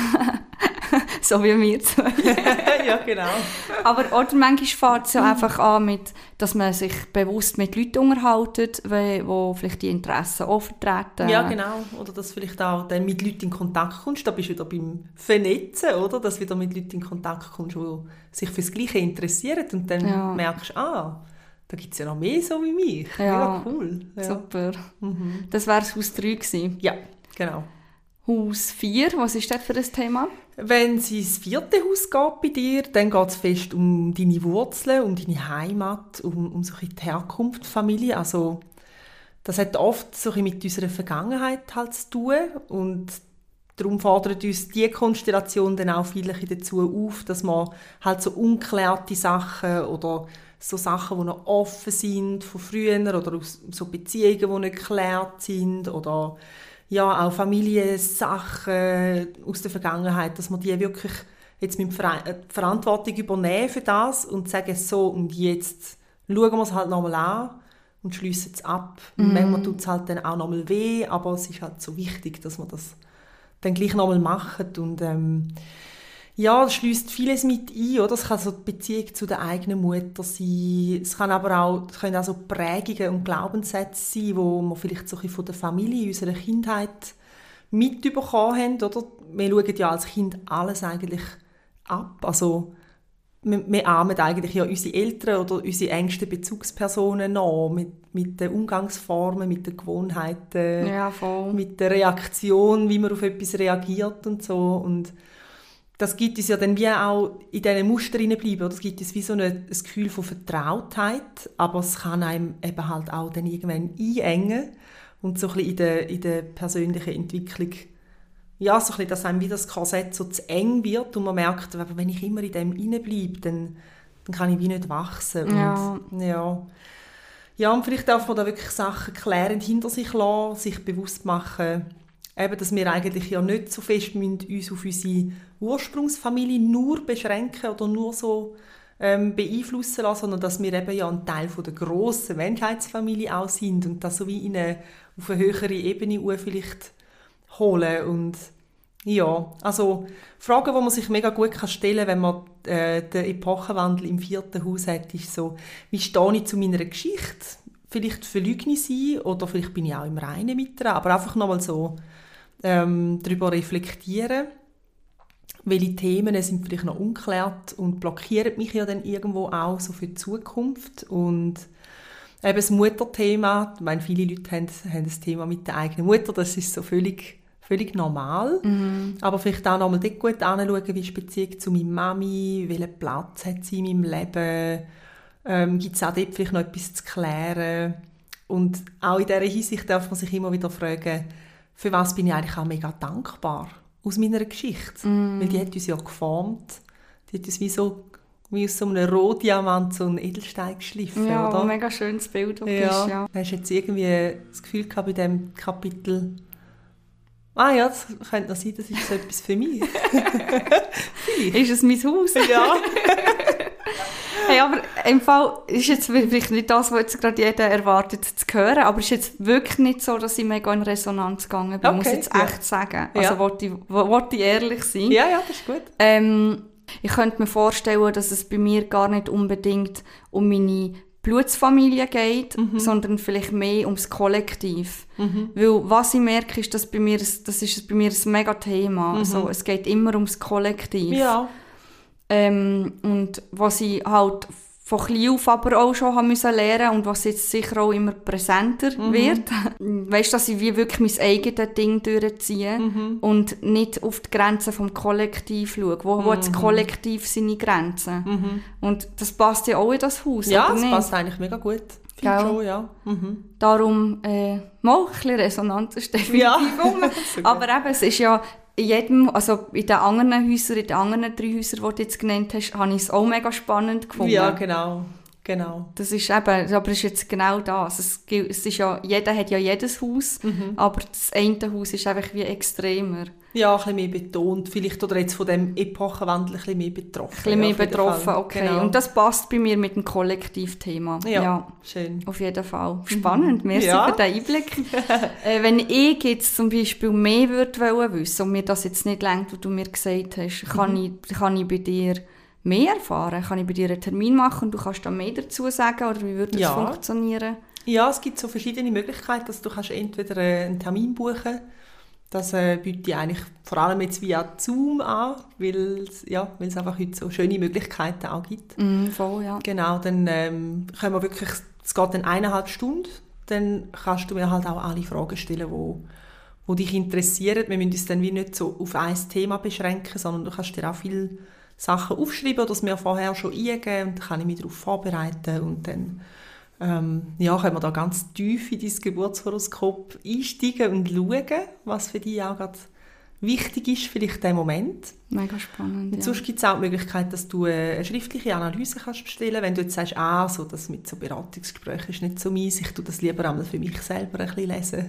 Speaker 1: So wie wir zwei.
Speaker 2: Ja, genau.
Speaker 1: Aber oder manchmal fängt es ja einfach an, mit, dass man sich bewusst mit Leuten unterhält, die vielleicht die Interessen auch vertreten.
Speaker 2: Ja, genau. Oder dass vielleicht auch dann mit Leuten in Kontakt kommst. Da bist du wieder beim Vernetzen, oder? Dass du wieder mit Leuten in Kontakt kommst, die sich für das Gleiche interessieren. Und dann ja. merkst du, ah, da gibt es ja noch mehr so wie mich.
Speaker 1: Ja,
Speaker 2: ja cool. Ja.
Speaker 1: Super.
Speaker 2: Mhm.
Speaker 1: Das wäre das Haus drei gewesen.
Speaker 2: Ja, genau.
Speaker 1: Haus vier, was ist das für ein Thema?
Speaker 2: Wenn es ins vierte Haus geht bei dir, dann geht es fest um deine Wurzeln, um deine Heimat, um, um so ein bisschen die Herkunft, die Familie. Also, das hat oft so ein bisschen mit unserer Vergangenheit halt zu tun. Und darum fordert uns diese Konstellation dann auch vielleicht dazu auf, dass man halt so ungeklärte Sachen oder so Sachen, die noch offen sind von früher oder so Beziehungen, die nicht geklärt sind oder ja, auch Familiensachen aus der Vergangenheit, dass man die wirklich jetzt mit Ver- Verantwortung übernehmen für das und sagen so, und jetzt schauen wir es halt nochmal an und schliessen es ab. Mm. Manchmal tut es halt dann auch nochmal weh, aber es ist halt so wichtig, dass man das dann gleich nochmal macht. Und ähm, ja, das schließt vieles mit ein, oder? Es kann so die Beziehung zu der eigenen Mutter sein. Es kann aber auch, es können auch so Prägungen und Glaubenssätze sein, die wir vielleicht so ein bisschen von der Familie, unserer Kindheit mitbekommen haben, oder? Wir schauen ja als Kind alles eigentlich ab. Also, wir, wir ahmen eigentlich ja unsere Eltern oder unsere engsten Bezugspersonen nach, mit, mit den Umgangsformen, mit den Gewohnheiten,
Speaker 1: ja, voll.
Speaker 2: mit der Reaktion, wie man auf etwas reagiert und so. Und das gibt uns ja dann wie auch in diesen Mustern bleiben, oder? Es gibt uns wie so ein, ein Gefühl von Vertrautheit, aber es kann einem eben halt auch dann irgendwann einengen und so ein bisschen in der, in der persönlichen Entwicklung, ja, so ein bisschen, dass einem wie das Korsett so zu eng wird und man merkt, wenn ich immer in dem reinbleibe, dann, dann kann ich wie nicht wachsen.
Speaker 1: Ja.
Speaker 2: Und, ja. Ja, und vielleicht darf man da wirklich Sachen klärend hinter sich lassen, sich bewusst machen, eben, dass wir eigentlich ja nicht so fest müssen, uns auf unsere Ursprungsfamilie nur beschränken oder nur so ähm, beeinflussen lassen, sondern dass wir eben ja ein Teil von der grossen Menschheitsfamilie auch sind und das so wie in eine, auf eine höhere Ebene vielleicht holen. Und ja, also Fragen, die man sich mega gut stellen kann, wenn man äh, den Epochenwandel im vierten Haus hat, ist so, wie stehe ich zu meiner Geschichte? Vielleicht verleugne ich sie oder vielleicht bin ich auch im Reinen mit ihr, aber einfach nochmal so ähm, darüber reflektieren, welche Themen sind vielleicht noch ungeklärt und blockieren mich ja dann irgendwo auch so für die Zukunft. Und eben das Mutterthema, ich meine, viele Leute haben, haben das Thema mit der eigenen Mutter, das ist so völlig, völlig normal.
Speaker 1: Mhm.
Speaker 2: Aber vielleicht auch nochmal dort gut anschauen, wie ist die Beziehung zu meiner Mami, welchen Platz hat sie in meinem Leben, ähm, gibt es auch dort vielleicht noch etwas zu klären. Und auch in dieser Hinsicht darf man sich immer wieder fragen, für was bin ich eigentlich auch mega dankbar aus meiner Geschichte. Mm. Weil die hat uns ja geformt. Die hat uns wie, so, wie aus so einem Rohdiamant so einen Edelstein geschliffen.
Speaker 1: Ja,
Speaker 2: oder?
Speaker 1: Ein mega schönes Bild.
Speaker 2: Ja.
Speaker 1: Ist, ja.
Speaker 2: Hast du jetzt irgendwie das Gefühl gehabt bei diesem Kapitel, ah ja, das könnte noch sein, das ist so etwas für mich.
Speaker 1: Ist es mein Haus?
Speaker 2: Ja.
Speaker 1: Hey, aber im Fall ist jetzt vielleicht nicht das, was jetzt gerade jeder erwartet zu hören, aber es ist jetzt wirklich nicht so, dass ich mega in Resonanz gegangen bin, okay, muss ich jetzt ja. echt sagen. Also ja. wollte ich, wollte ich ehrlich sein.
Speaker 2: Ja, ja, das ist gut.
Speaker 1: Ähm, ich könnte mir vorstellen, dass es bei mir gar nicht unbedingt um meine Blutsfamilie geht,
Speaker 2: Mhm.
Speaker 1: sondern vielleicht mehr ums Kollektiv.
Speaker 2: Mhm.
Speaker 1: Weil was ich merke, ist, dass bei mir, das ist bei mir ein mega Thema.
Speaker 2: Mhm.
Speaker 1: Also, es geht immer ums Kollektiv.
Speaker 2: Ja.
Speaker 1: Ähm, und was ich halt von klein auf aber auch schon haben müssen lernen und was jetzt sicher auch immer präsenter
Speaker 2: Mhm.
Speaker 1: wird. Weißt du, dass ich wie wirklich mein eigenes Ding durchziehe
Speaker 2: Mhm.
Speaker 1: und nicht auf die Grenzen vom Kollektiv schaue. Wo, wo hat das
Speaker 2: Mhm.
Speaker 1: Kollektiv seine Grenzen?
Speaker 2: Mhm.
Speaker 1: Und das passt ja auch in das Haus,
Speaker 2: Ja,
Speaker 1: oder
Speaker 2: das
Speaker 1: nicht?
Speaker 2: passt eigentlich mega gut. Finde
Speaker 1: Gell?
Speaker 2: schon, ja. Mhm.
Speaker 1: Darum äh, mal ein bisschen Resonanz ist definitiv
Speaker 2: Ja.
Speaker 1: rum.
Speaker 2: So gut.
Speaker 1: Aber eben, es ist ja in jedem, also in den anderen Häusern, in den anderen drei Häusern, die du jetzt genannt hast, habe ich es auch mega spannend gefunden.
Speaker 2: Ja, genau. Genau.
Speaker 1: Das ist eben, aber es ist jetzt genau das. Es, gilt- es ist ja, jeder hat ja jedes Haus,
Speaker 2: Mhm.
Speaker 1: aber das eine Haus ist einfach wie extremer.
Speaker 2: Ja, ein bisschen mehr betont. Vielleicht oder jetzt von dem Epochenwandel ein bisschen mehr betroffen.
Speaker 1: Ein bisschen
Speaker 2: ja,
Speaker 1: mehr
Speaker 2: auf jeden
Speaker 1: betroffen,
Speaker 2: Fall.
Speaker 1: okay.
Speaker 2: Genau.
Speaker 1: Und das passt bei mir mit dem Kollektivthema.
Speaker 2: Ja, schön.
Speaker 1: Auf jeden Fall. Spannend, merci
Speaker 2: Ja.
Speaker 1: für den Einblick. äh, wenn ich jetzt zum Beispiel mehr würde wollen wissen und mir das jetzt nicht lenkt, was du mir gesagt hast, kann,
Speaker 2: Mhm.
Speaker 1: ich, kann ich bei dir mehr erfahren? Kann ich bei dir einen Termin machen und du kannst dann mehr dazu sagen? Oder wie würde das
Speaker 2: Ja.
Speaker 1: funktionieren?
Speaker 2: Ja, es gibt so verschiedene Möglichkeiten, dass du kannst entweder äh, einen Termin buchen. Das äh, biete ich eigentlich vor allem jetzt via Zoom an, weil es ja, weil es einfach heute so schöne Möglichkeiten auch gibt.
Speaker 1: Mm, voll, ja.
Speaker 2: Genau, dann ähm, können wir wirklich, es geht dann eineinhalb Stunden, dann kannst du mir halt auch alle Fragen stellen, wo, wo dich interessieren. Wir müssen uns dann wie nicht so auf ein Thema beschränken, sondern du kannst dir auch viele Sachen aufschreiben, oder es mir vorher schon eingeben und dann kann ich mich darauf vorbereiten und dann ähm, ja, können wir da ganz tief in dein Geburtshoroskop einsteigen und schauen, was für dich auch gerade wichtig ist, vielleicht in dem Moment.
Speaker 1: Mega spannend,
Speaker 2: Und
Speaker 1: ja.
Speaker 2: sonst gibt es auch die Möglichkeit, dass du eine schriftliche Analyse kannst bestellen. Wenn du jetzt sagst, ah, so, das mit so Beratungsgesprächen ist nicht so meins, ich tue das lieber einmal für mich selber ein bisschen lesen,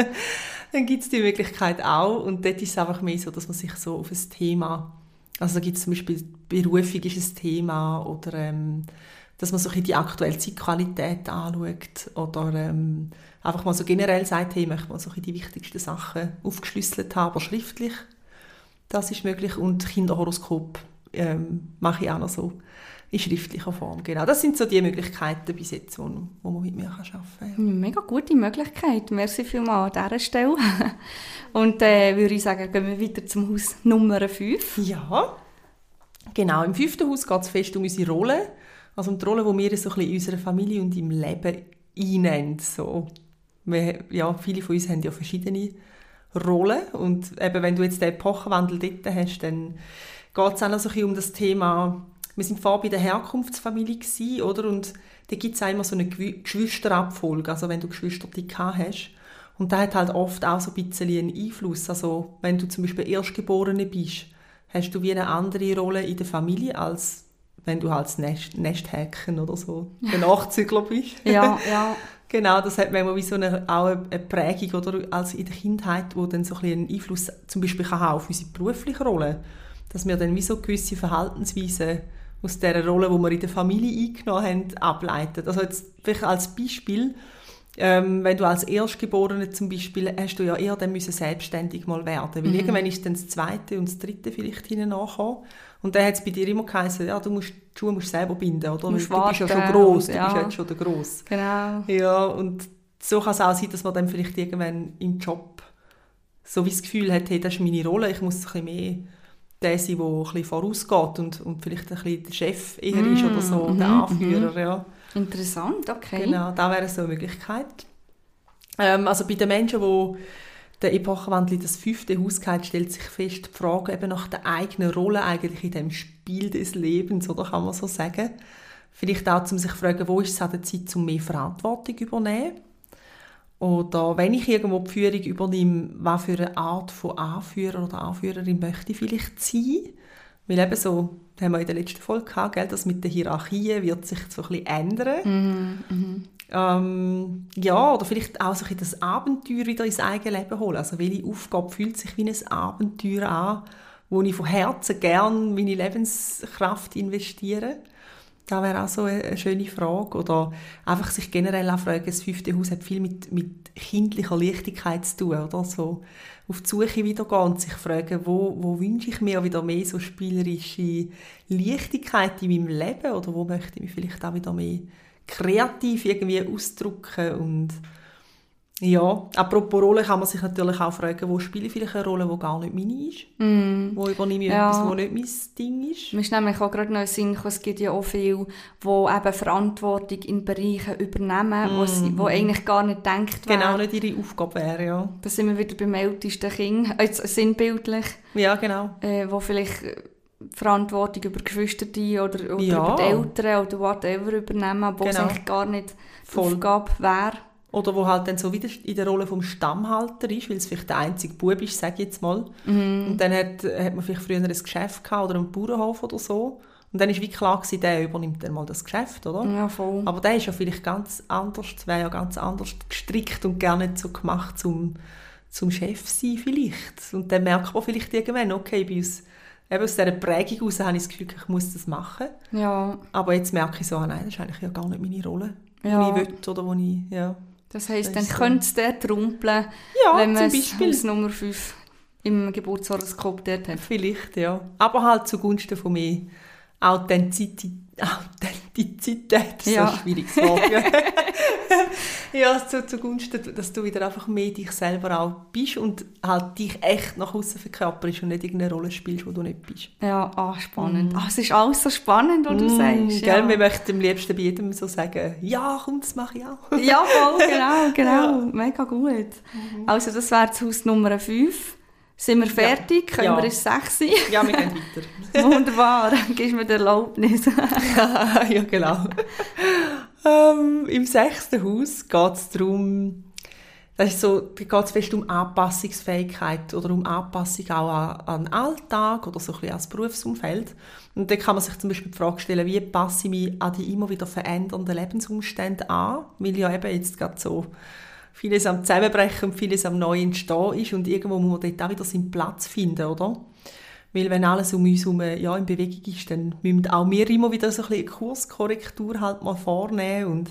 Speaker 2: dann gibt es die Möglichkeit auch. Und dort ist es einfach mehr so, dass man sich so auf ein Thema, also da gibt es zum Beispiel Berufung ist ein Thema oder ähm, dass man so ein bisschen die aktuelle Zeitqualität anschaut oder ähm, einfach mal so generell sagt, hey, möchte man so ein bisschen die wichtigsten Sachen aufgeschlüsselt haben, aber schriftlich. Das ist möglich. Und Kinderhoroskop ähm, mache ich auch noch so in schriftlicher Form. Genau. Das sind so die Möglichkeiten bis jetzt, wo, wo man mit mir arbeiten kann. Ja.
Speaker 1: Mega gute Möglichkeit. Merci vielmals an dieser Stelle. Und äh, würde ich sagen, gehen wir weiter zum Haus Nummer fünf.
Speaker 2: Ja, genau. Im fünften Haus geht es fest um unsere Rolle. Also um die Rolle, die wir so ein bisschen in unserer Familie und im Leben einnehmen. So. Wir, ja, viele von uns haben ja verschiedene Rollen. Und eben, wenn du jetzt den Epochenwandel dort hast, dann geht es auch noch so ein bisschen um das Thema, wir waren vorher bei der Herkunftsfamilie gewesen, oder? Und da gibt es auch immer so eine Geschwisterabfolge, also wenn du Geschwister gehabt hast. Und das hat halt oft auch so ein bisschen einen Einfluss. Also wenn du zum Beispiel Erstgeborene bist, hast du wie eine andere Rolle in der Familie, als wenn du halt das Nest, Nesthäkchen oder so der Nachzügler bist.
Speaker 1: Ja, ja.
Speaker 2: Genau, das hat manchmal wie so eine, auch eine Prägung oder, als in der Kindheit, wo dann so ein bisschen einen Einfluss zum Beispiel kann haben auf unsere berufliche Rolle. Dass wir dann wie so gewisse Verhaltensweisen aus dieser Rolle, die wir in der Familie eingenommen haben, ableiten. Also jetzt vielleicht als Beispiel, ähm, wenn du als Erstgeborene zum Beispiel, hast du ja eher dann müssen selbstständig mal werden. Weil
Speaker 1: Mhm.
Speaker 2: irgendwann ist dann das Zweite und das Dritte vielleicht hinten nachgekommen. Und dann hat es bei dir immer geheißen, ja, du musst, die Schuhe musst selber binden, oder?
Speaker 1: Du musst
Speaker 2: du bist ja schon
Speaker 1: warten
Speaker 2: gross,
Speaker 1: und-
Speaker 2: du bist
Speaker 1: ja.
Speaker 2: jetzt schon der Gross.
Speaker 1: Genau.
Speaker 2: Ja, und so kann es auch sein, dass man dann vielleicht irgendwann im Job so wie das Gefühl hat, hey, das ist meine Rolle, ich muss ein bisschen mehr der sein, der ein bisschen vorausgeht und, und vielleicht ein bisschen der Chef eher
Speaker 1: Mm,
Speaker 2: ist oder so,
Speaker 1: mhm,
Speaker 2: der Anführer,
Speaker 1: mhm.
Speaker 2: ja.
Speaker 1: Interessant, okay.
Speaker 2: Genau, das wäre so eine Möglichkeit. Ähm, also bei den Menschen, die der Epochenwandel in das fünfte Haus geht, stellt sich fest die Frage eben nach der eigenen Rolle eigentlich in dem Spiel des Lebens, oder kann man so sagen. Vielleicht auch, um sich zu fragen, wo ist es an der Zeit, um mehr Verantwortung zu übernehmen? Oder wenn ich irgendwo die Führung übernehme, was für eine Art von Anführer oder Anführerin möchte ich vielleicht sein? Weil eben so, das haben wir in der letzten Folge gehabt, gell, das mit der Hierarchie wird sich so ein bisschen ändern.
Speaker 1: Mhm, mhm.
Speaker 2: Ähm, ja, oder vielleicht auch so ein bisschen das Abenteuer wieder ins eigene Leben holen. Also welche Aufgabe fühlt sich wie ein Abenteuer an, wo ich von Herzen gerne meine Lebenskraft investiere? Das wäre auch so eine schöne Frage. Oder einfach sich generell auch fragen, das fünfte Haus hat viel mit, mit kindlicher Leichtigkeit zu tun. Oder? So auf die Suche wieder gehen und sich fragen, wo, wo wünsche ich mir wieder mehr so spielerische Leichtigkeit in meinem Leben? Oder wo möchte ich mich vielleicht auch wieder mehr kreativ irgendwie ausdrücken. Und ja, apropos Rolle kann man sich natürlich auch fragen, wo spiele ich vielleicht eine Rolle, die gar nicht meine ist? Mm. Wo übernehme ich ja. etwas, was nicht mein Ding ist?
Speaker 1: Mir ist nämlich auch gerade noch ein Sinn gekommen, es gibt ja auch viele, die eben Verantwortung in Bereichen übernehmen, mm. wo, sie, wo eigentlich gar nicht gedacht werden.
Speaker 2: Genau, nicht ihre Aufgabe wäre, ja.
Speaker 1: Da sind wir wieder beim ältesten Kind, jetzt sinnbildlich.
Speaker 2: Ja, genau.
Speaker 1: Äh, wo vielleicht Verantwortung über Geschwister oder, oder
Speaker 2: ja.
Speaker 1: über die Eltern oder whatever übernehmen, wo genau. es eigentlich gar nicht die Aufgabe wäre.
Speaker 2: Oder wo halt dann so wieder in der Rolle vom Stammhalter ist, weil es vielleicht der einzige Bub ist, sage ich jetzt mal. Mhm. Und dann hat, hat man vielleicht früher ein Geschäft gehabt oder einen Bauernhof oder so. Und dann war wie klar gewesen, der übernimmt dann mal das Geschäft, oder?
Speaker 1: Ja, voll.
Speaker 2: Aber der ist ja vielleicht ganz anders, wäre ja ganz anders gestrickt und gar nicht so gemacht zum, zum Chef sein vielleicht. Und dann merkt man vielleicht irgendwann, okay, bei uns, eben aus dieser Prägung heraus habe ich das Gefühl, ich muss das machen.
Speaker 1: Ja.
Speaker 2: Aber jetzt merke ich so, nein, das ist eigentlich ja gar nicht meine Rolle,
Speaker 1: ja.
Speaker 2: die ich will oder wo ich, ja.
Speaker 1: Das heisst, dann könnte es dort rumpeln,
Speaker 2: ja,
Speaker 1: wenn man Haus Nummer fünf im Geburtshoroskop dort hat.
Speaker 2: Vielleicht, ja. Aber halt zugunsten von mehr Authentizität. Authentizität, das ist
Speaker 1: ja.
Speaker 2: so ein schwieriges Wort. Ja, zu, zugunsten, dass du wieder einfach mehr dich selber auch bist und halt dich echt nach außen verkörperst und nicht irgendeine Rolle spielst, die du nicht bist.
Speaker 1: Ja, ah, spannend. Mm. Ah, es ist alles so spannend, was du
Speaker 2: mm,
Speaker 1: sagst.
Speaker 2: Gell, ja. Wir möchten am liebsten bei jedem so sagen, ja, komm, das mache ich auch.
Speaker 1: Ja, voll, genau, genau. Ja. Mega gut. Mhm. Also das wäre das Haus Nummer fünf. Sind wir fertig? Ja. Können ja. wir ins sechs sein?
Speaker 2: Ja, wir gehen weiter.
Speaker 1: Wunderbar, dann gibst du mir die Erlaubnis.
Speaker 2: Ja, genau. ähm, Im sechsten Haus geht es darum, das ist so, da geht es fest um Anpassungsfähigkeit oder um Anpassung auch an, an den Alltag oder so ein bisschen ans Berufsumfeld. Und da kann man sich zum Beispiel die Frage stellen, wie passe ich mich an die immer wieder verändernden Lebensumstände an? Weil ja eben jetzt gerade so vieles am Zusammenbrechen und vieles am Neu entstehen ist und irgendwo muss man dort auch wieder seinen Platz finden, oder? Weil wenn alles um uns herum ja, in Bewegung ist, dann müssen auch wir immer wieder so ein bisschen eine Kurskorrektur halt mal vornehmen. Und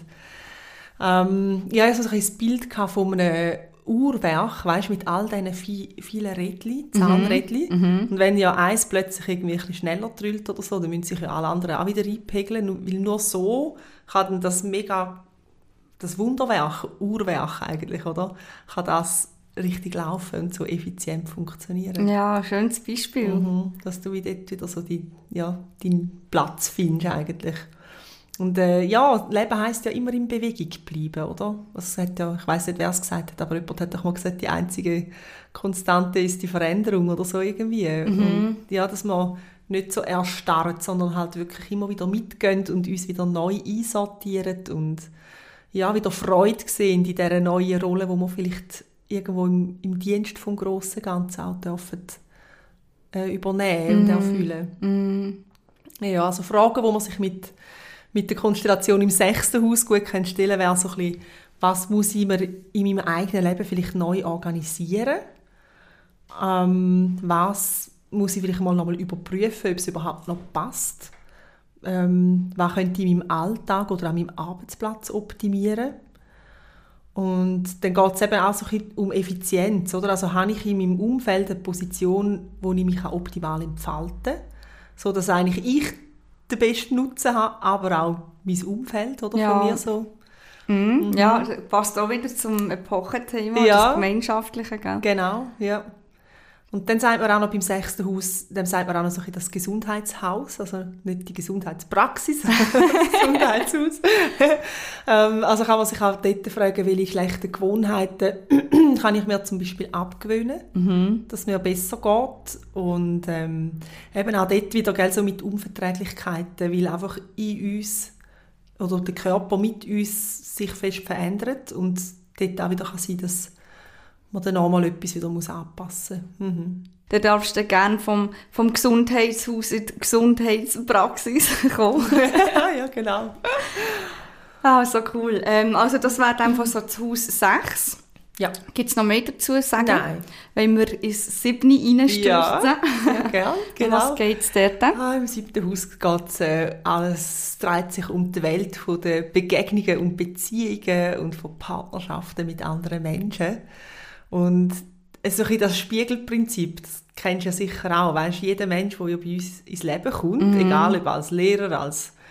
Speaker 2: ähm, ja, ich hatte so ein bisschen das Bild von einem Uhrwerk, weißt, mit all diesen vi- vielen Rädchen, Zahnrädchen.
Speaker 1: Mhm.
Speaker 2: Und wenn ja eins plötzlich irgendwie ein bisschen schneller drüllt oder so, dann müssen sich ja alle anderen auch wieder einpegeln, weil nur so kann dann das mega das Wunderwerk, Uhrwerk eigentlich, oder? Kann das richtig laufen und so effizient funktionieren.
Speaker 1: Ja, schönes Beispiel.
Speaker 2: Mhm, dass du dort wieder so die, ja, deinen Platz findest eigentlich. Und äh, ja, Leben heisst ja immer in Bewegung bleiben, oder? Das hat ja, ich weiss nicht, wer es gesagt hat, aber jemand hat doch mal gesagt, die einzige Konstante ist die Veränderung oder so irgendwie. Mhm. Und ja, dass man nicht so erstarrt, sondern halt wirklich immer wieder mitgehen und uns wieder neu einsortieren und ja, wieder Freude sehen in dieser neuen Rolle, die wir vielleicht irgendwo im, im Dienst vom grossen Ganzen auch dürfen, äh, übernehmen und mm. erfüllen. Mm. Ja, also Fragen, die man sich mit, mit der Konstellation im sechsten Haus gut stellen kann, wäre so ein bisschen, was muss ich mir in meinem eigenen Leben vielleicht neu organisieren? Ähm, was muss ich vielleicht mal noch mal überprüfen, ob es überhaupt noch passt? Ähm, was könnte ich in meinem Alltag oder an meinem Arbeitsplatz optimieren? Und dann geht es eben auch so ein bisschen um Effizienz. Oder? Also habe ich in meinem Umfeld eine Position, wo ich mich optimal entfalten kann, sodass eigentlich ich den besten Nutzen habe, aber auch mein Umfeld oder
Speaker 1: ja.
Speaker 2: von mir so.
Speaker 1: Mhm. Mhm. Ja, passt auch wieder zum Epochenthema,
Speaker 2: ja.
Speaker 1: das Gemeinschaftliche. Gell?
Speaker 2: Genau, ja. Und dann sagt man auch noch beim sechsten Haus, dann sagt man auch noch so ein bisschen das Gesundheitshaus, also nicht die Gesundheitspraxis, sondern das Gesundheitshaus. ähm, also kann man sich auch dort fragen, welche schlechten Gewohnheiten kann ich mir zum Beispiel abgewöhnen, mhm. dass es mir besser geht. Und ähm, eben auch dort wieder gell, so mit Unverträglichkeiten, weil einfach in uns oder der Körper mit uns sich fest verändert und dort auch wieder kann sein, dass man dann auch mal etwas wieder muss anpassen muss. Mhm.
Speaker 1: Dann darfst du gerne vom, vom Gesundheitshaus in die Gesundheitspraxis kommen.
Speaker 2: Ja, genau.
Speaker 1: Ah, so cool. Ähm, also das wäre dann von so das Haus sechs.
Speaker 2: Ja.
Speaker 1: Gibt es noch mehr dazu zu sagen?
Speaker 2: Nein.
Speaker 1: Wenn wir ins siebte reinstürzen.
Speaker 2: Ja, ja gerne. Genau.
Speaker 1: Was geht es dort?
Speaker 2: Ah, im siebten Haus geht es, äh, alles dreht sich um die Welt von der Begegnungen und Beziehungen und von Partnerschaften mit anderen Menschen. Und so ein das Spiegelprinzip, das kennst du ja sicher auch. Weißt, jeder Mensch, der ja bei uns ins Leben kommt, mm. egal ob als Lehrer, als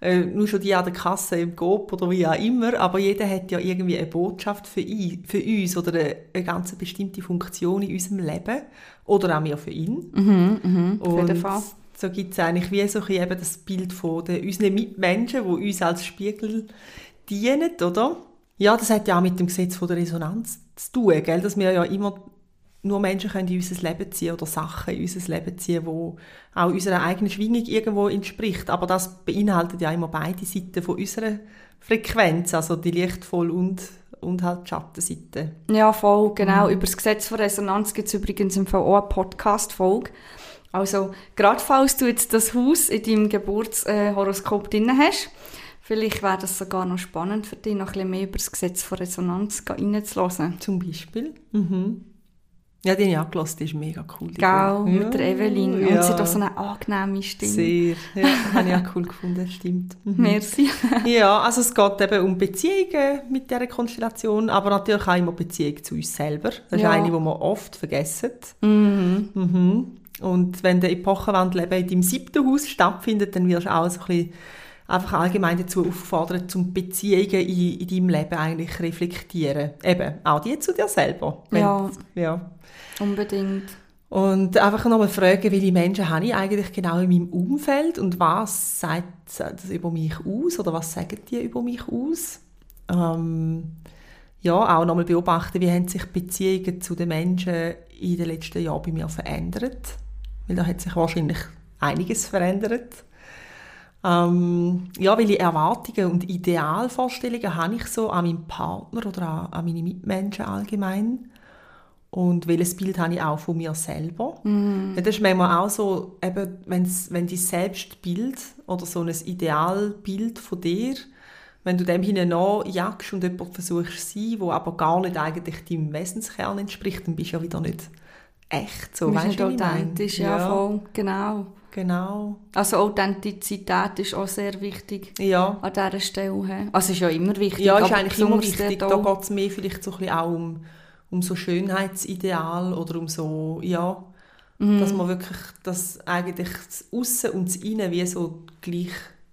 Speaker 2: äh, nur schon die an der Kasse im Coop oder wie auch immer, aber jeder hat ja irgendwie eine Botschaft für, ihn, für uns oder eine, eine ganz bestimmte Funktion in unserem Leben oder auch wir für ihn.
Speaker 1: Mhm, mhm, auf jeden Fall.
Speaker 2: So gibt es eigentlich wie so ein bisschen eben das Bild von den, unseren Mitmenschen, die uns als Spiegel dienen, oder? Ja, das hat ja auch mit dem Gesetz von der Resonanz zu tun, gell? Dass wir ja immer nur Menschen können in unser Leben ziehen oder Sachen in unser Leben ziehen, die auch unserer eigenen Schwingung irgendwo entspricht. Aber das beinhaltet ja immer beide Seiten von unserer Frequenz, also die lichtvoll und, und halt die Schattenseite.
Speaker 1: Ja, voll, genau. Mhm. Über das Gesetz von Resonanz gibt es übrigens im Fall auch eine Podcast-Folge. Also, gerade falls du jetzt das Haus in deinem Geburtshoroskop drin hast, vielleicht wäre das sogar noch spannend für dich, noch ein bisschen mehr über das Gesetz von Resonanz reinzuhören.
Speaker 2: Zum Beispiel. Mhm. Ja, die habe ich auch gehört, die ist mega cool.
Speaker 1: Gell, ja, mit der Evelyn. Und ja. Sie hat auch so eine angenehme Stimme.
Speaker 2: Sehr, ja, habe ich auch cool gefunden, stimmt.
Speaker 1: Mhm. Merci.
Speaker 2: Ja, also es geht eben um Beziehungen mit dieser Konstellation, aber natürlich auch immer Beziehung zu uns selber. Das
Speaker 1: ja.
Speaker 2: ist eine, die wir oft vergessen.
Speaker 1: Mhm.
Speaker 2: Mhm. Und wenn der Epochenwandel eben in deinem siebten Haus stattfindet, dann wirst du auch so ein bisschen einfach allgemein dazu auffordern, zum Beziehungen in, in deinem Leben eigentlich reflektieren. Eben, auch die zu dir selber. Wenn,
Speaker 1: ja.
Speaker 2: ja.
Speaker 1: Unbedingt.
Speaker 2: Und einfach nochmal fragen, welche Menschen habe ich eigentlich genau in meinem Umfeld und was sagt das über mich aus oder was sagen die über mich aus? Ähm, ja, auch nochmal beobachten, wie haben sich Beziehungen zu den Menschen in den letzten Jahren bei mir verändert. Weil da hat sich wahrscheinlich einiges verändert. Ähm, ja, welche Erwartungen und Idealvorstellungen habe ich so an meinen Partner oder an, an meine Mitmenschen allgemein? Und welches Bild habe ich auch von mir selber?
Speaker 1: Mm.
Speaker 2: Ja, das ist manchmal auch so, eben, wenn's, wenn dein Selbstbild oder so ein Idealbild von dir, wenn du dem hineinjagst und jemand versuchst zu sein, der aber gar nicht eigentlich deinem Wesenskern entspricht, dann bist du ja wieder nicht echt so.
Speaker 1: Weißt du, authentisch, ja, ja, voll, genau.
Speaker 2: Genau.
Speaker 1: Also Authentizität ist auch sehr wichtig
Speaker 2: ja.
Speaker 1: an dieser Stelle. Also ist ja immer wichtig.
Speaker 2: Ja, ist eigentlich immer wichtig. Da geht es mehr vielleicht so ein bisschen auch um um so Schönheitsideal oder um so, ja, mhm. dass man wirklich, dass eigentlich das Aussen und das Innen wie so gleich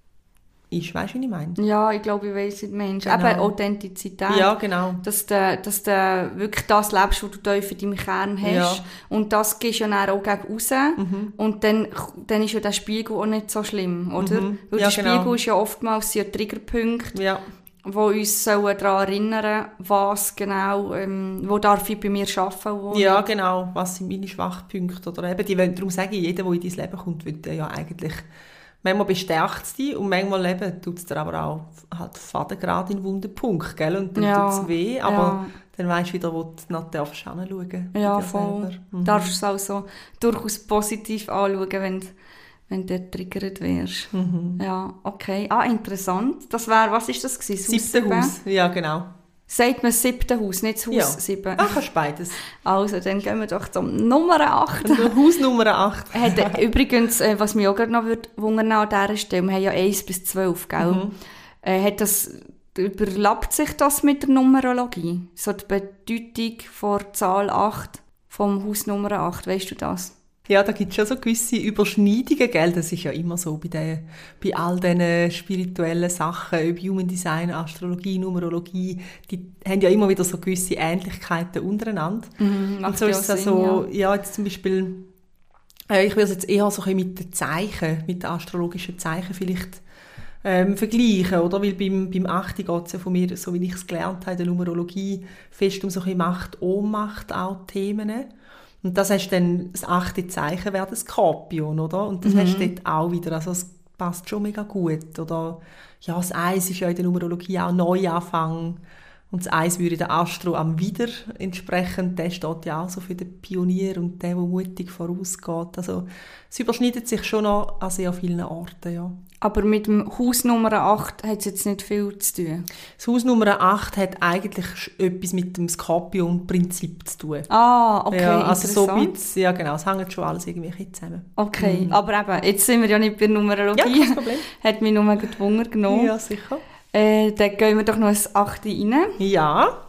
Speaker 2: ist. Weißt du, was ich meine?
Speaker 1: Ja, ich glaube, ich weiss, was du meinst. Genau. Eben Authentizität.
Speaker 2: Ja, genau.
Speaker 1: Dass du, dass du wirklich das lebst, was du tief in deinem Kern hast. Ja. Und das gehst du ja dann auch gegen raus. Mhm. Und dann, dann ist ja der Spiegel auch nicht so schlimm, oder? Mhm. Weil ja, der Spiegel genau. ist ja oftmals ein Triggerpunkt. Ja. Die uns daran erinnern sollen, was genau, ähm, wo darf ich bei mir arbeiten.
Speaker 2: Ja, genau, was sind meine Schwachpunkte. Oder eben, die wollen, darum sage ich, jeder, der in dein Leben kommt, will ja eigentlich, manchmal bestärkt es dich und manchmal tut es dir aber auch halt Faden gerade in den wunden Punkt, gell? Und dann ja, tut es weh, aber ja. dann weisst du wieder, wo du noch darfst hinschauen.
Speaker 1: Ja, voll. Mhm. Darfst du es also durchaus positiv anschauen, wenn wenn du getriggert wirst. Mhm. Ja, okay. Ah, interessant. Das wäre, was ist das gewesen?
Speaker 2: Siebte Haus, ja genau.
Speaker 1: Sagt man siebte Haus, nicht das Haus
Speaker 2: ja.
Speaker 1: sieben?
Speaker 2: Ach, kannst beides.
Speaker 1: Also, dann gehen wir doch zum Nummer acht.
Speaker 2: Haus Nummer acht.
Speaker 1: Hat, übrigens, äh, was mich auch gerade noch wundern an dieser Stelle, wir haben ja eins bis zwölf, gell? Mhm. Äh, hat das, überlappt sich das mit der Numerologie? So die Bedeutung der Zahl acht, vom Haus Nummer acht, weißt du das?
Speaker 2: Ja, da gibt es schon so gewisse Überschneidungen, gell? Das ist ja immer so bei, den, bei all diesen spirituellen Sachen, ob Human Design, Astrologie, Numerologie, die haben ja immer wieder so gewisse Ähnlichkeiten untereinander.
Speaker 1: Mhm,
Speaker 2: und so ist es also, ja. ja, jetzt zum Beispiel, äh, ich würde es jetzt eher so ein bisschen mit den Zeichen, mit den astrologischen Zeichen vielleicht ähm, vergleichen, oder? Weil beim, beim achten geht es ja von mir, so wie ich es gelernt habe, in der Numerologie, fest um so ein bisschen Macht, Ohnmacht auch Themen. Und das hast dann, das achte Zeichen wäre das Skorpion, oder? Und das mhm. hast du dort auch wieder, also es passt schon mega gut, oder? Ja, das Eis ist ja in der Numerologie auch Neuanfang. Und das Eis würde der Astro am Wider entsprechen, der steht ja auch so für den Pionier und der, der mutig vorausgeht. Also es überschneidet sich schon noch an sehr vielen Orten, ja.
Speaker 1: Aber mit dem Haus Nummer acht hat es jetzt nicht viel zu tun?
Speaker 2: Das Haus Nummer acht hat eigentlich etwas mit dem Skorpion-Prinzip zu tun.
Speaker 1: Ah, okay,
Speaker 2: ja, also
Speaker 1: interessant.
Speaker 2: So bisschen, ja genau, es hängt schon alles irgendwie zusammen.
Speaker 1: Okay, mhm. aber eben, jetzt sind wir ja nicht bei Numerologie.
Speaker 2: Ja, kein Problem.
Speaker 1: Hat mich nur gewundert genommen.
Speaker 2: Ja, sicher.
Speaker 1: Äh, dann gehen wir doch noch ins achte rein.
Speaker 2: Ja,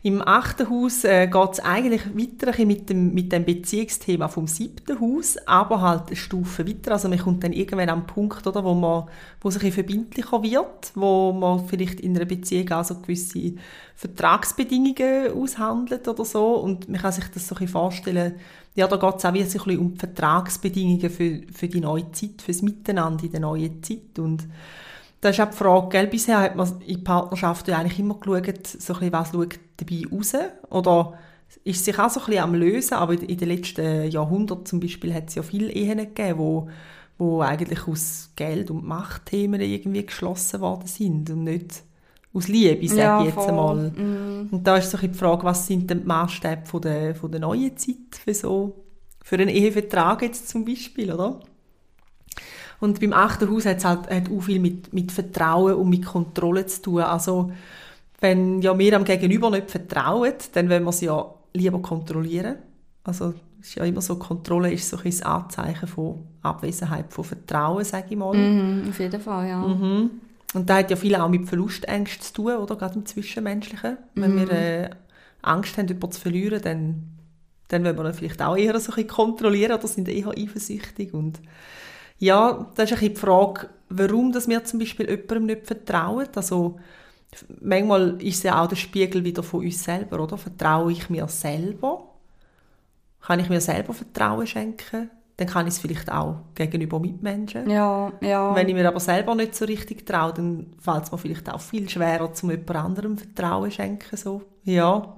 Speaker 2: Im achten Haus äh, geht es eigentlich weiter ein bisschen mit dem, mit dem Beziehungsthema vom siebten Haus, aber halt eine Stufe weiter. Also man kommt dann irgendwann an einen Punkt, oder, wo, man, wo es ein bisschen verbindlicher wird, wo man vielleicht in einer Beziehung auch so gewisse Vertragsbedingungen aushandelt oder so. Und man kann sich das so ein bisschen vorstellen, ja, da geht es auch wie so ein bisschen um die Vertragsbedingungen für, für die neue Zeit, für das Miteinander in der neuen Zeit. Und das ist auch die Frage, gell? Bisher hat man in Partnerschaften ja eigentlich immer geschaut, so ein bisschen, was schaut dabei raus. Oder ist sich auch so ein bisschen am Lösen, aber in den letzten Jahrhunderten zum Beispiel hat es ja viele Ehen gegeben, wo, wo eigentlich aus Geld- und Machtthemen irgendwie geschlossen worden sind und nicht aus Liebe, sage
Speaker 1: Ja,
Speaker 2: ich jetzt
Speaker 1: voll.
Speaker 2: einmal.
Speaker 1: Mm.
Speaker 2: Und da ist so ein bisschen die Frage, was sind denn die Maßstäbe von der, von der neuen Zeit für, so, für einen Ehevertrag jetzt zum Beispiel, oder? Und beim achten Haus hat es halt hat auch viel mit, mit Vertrauen und mit Kontrolle zu tun. Also, wenn ja wir am Gegenüber nicht vertrauen, dann wollen wir sie ja lieber kontrollieren. Also, es ist ja immer so, Kontrolle ist so ein bisschen das Anzeichen von Abwesenheit von Vertrauen, sage ich mal.
Speaker 1: Mhm, auf jeden Fall, ja.
Speaker 2: Mhm. Und das hat ja viel auch mit Verlustängsten zu tun, oder? Gerade im Zwischenmenschlichen. Wenn
Speaker 1: Mhm.
Speaker 2: wir äh, Angst haben, jemanden zu verlieren, dann, dann wollen wir ihn vielleicht auch eher so ein bisschen kontrollieren oder sind eher eifersüchtig. Und ja, das ist ein bisschen die Frage, warum dass wir zum Beispiel jemandem nicht vertrauen. Also, manchmal ist es ja auch der Spiegel wieder von uns selber, oder? Vertraue ich mir selber? Kann ich mir selber Vertrauen schenken? Dann kann ich es vielleicht auch gegenüber Mitmenschen.
Speaker 1: Ja, ja.
Speaker 2: Wenn ich mir aber selber nicht so richtig traue, dann fällt es mir vielleicht auch viel schwerer, zum jemand anderem Vertrauen zu schenken. So. Ja.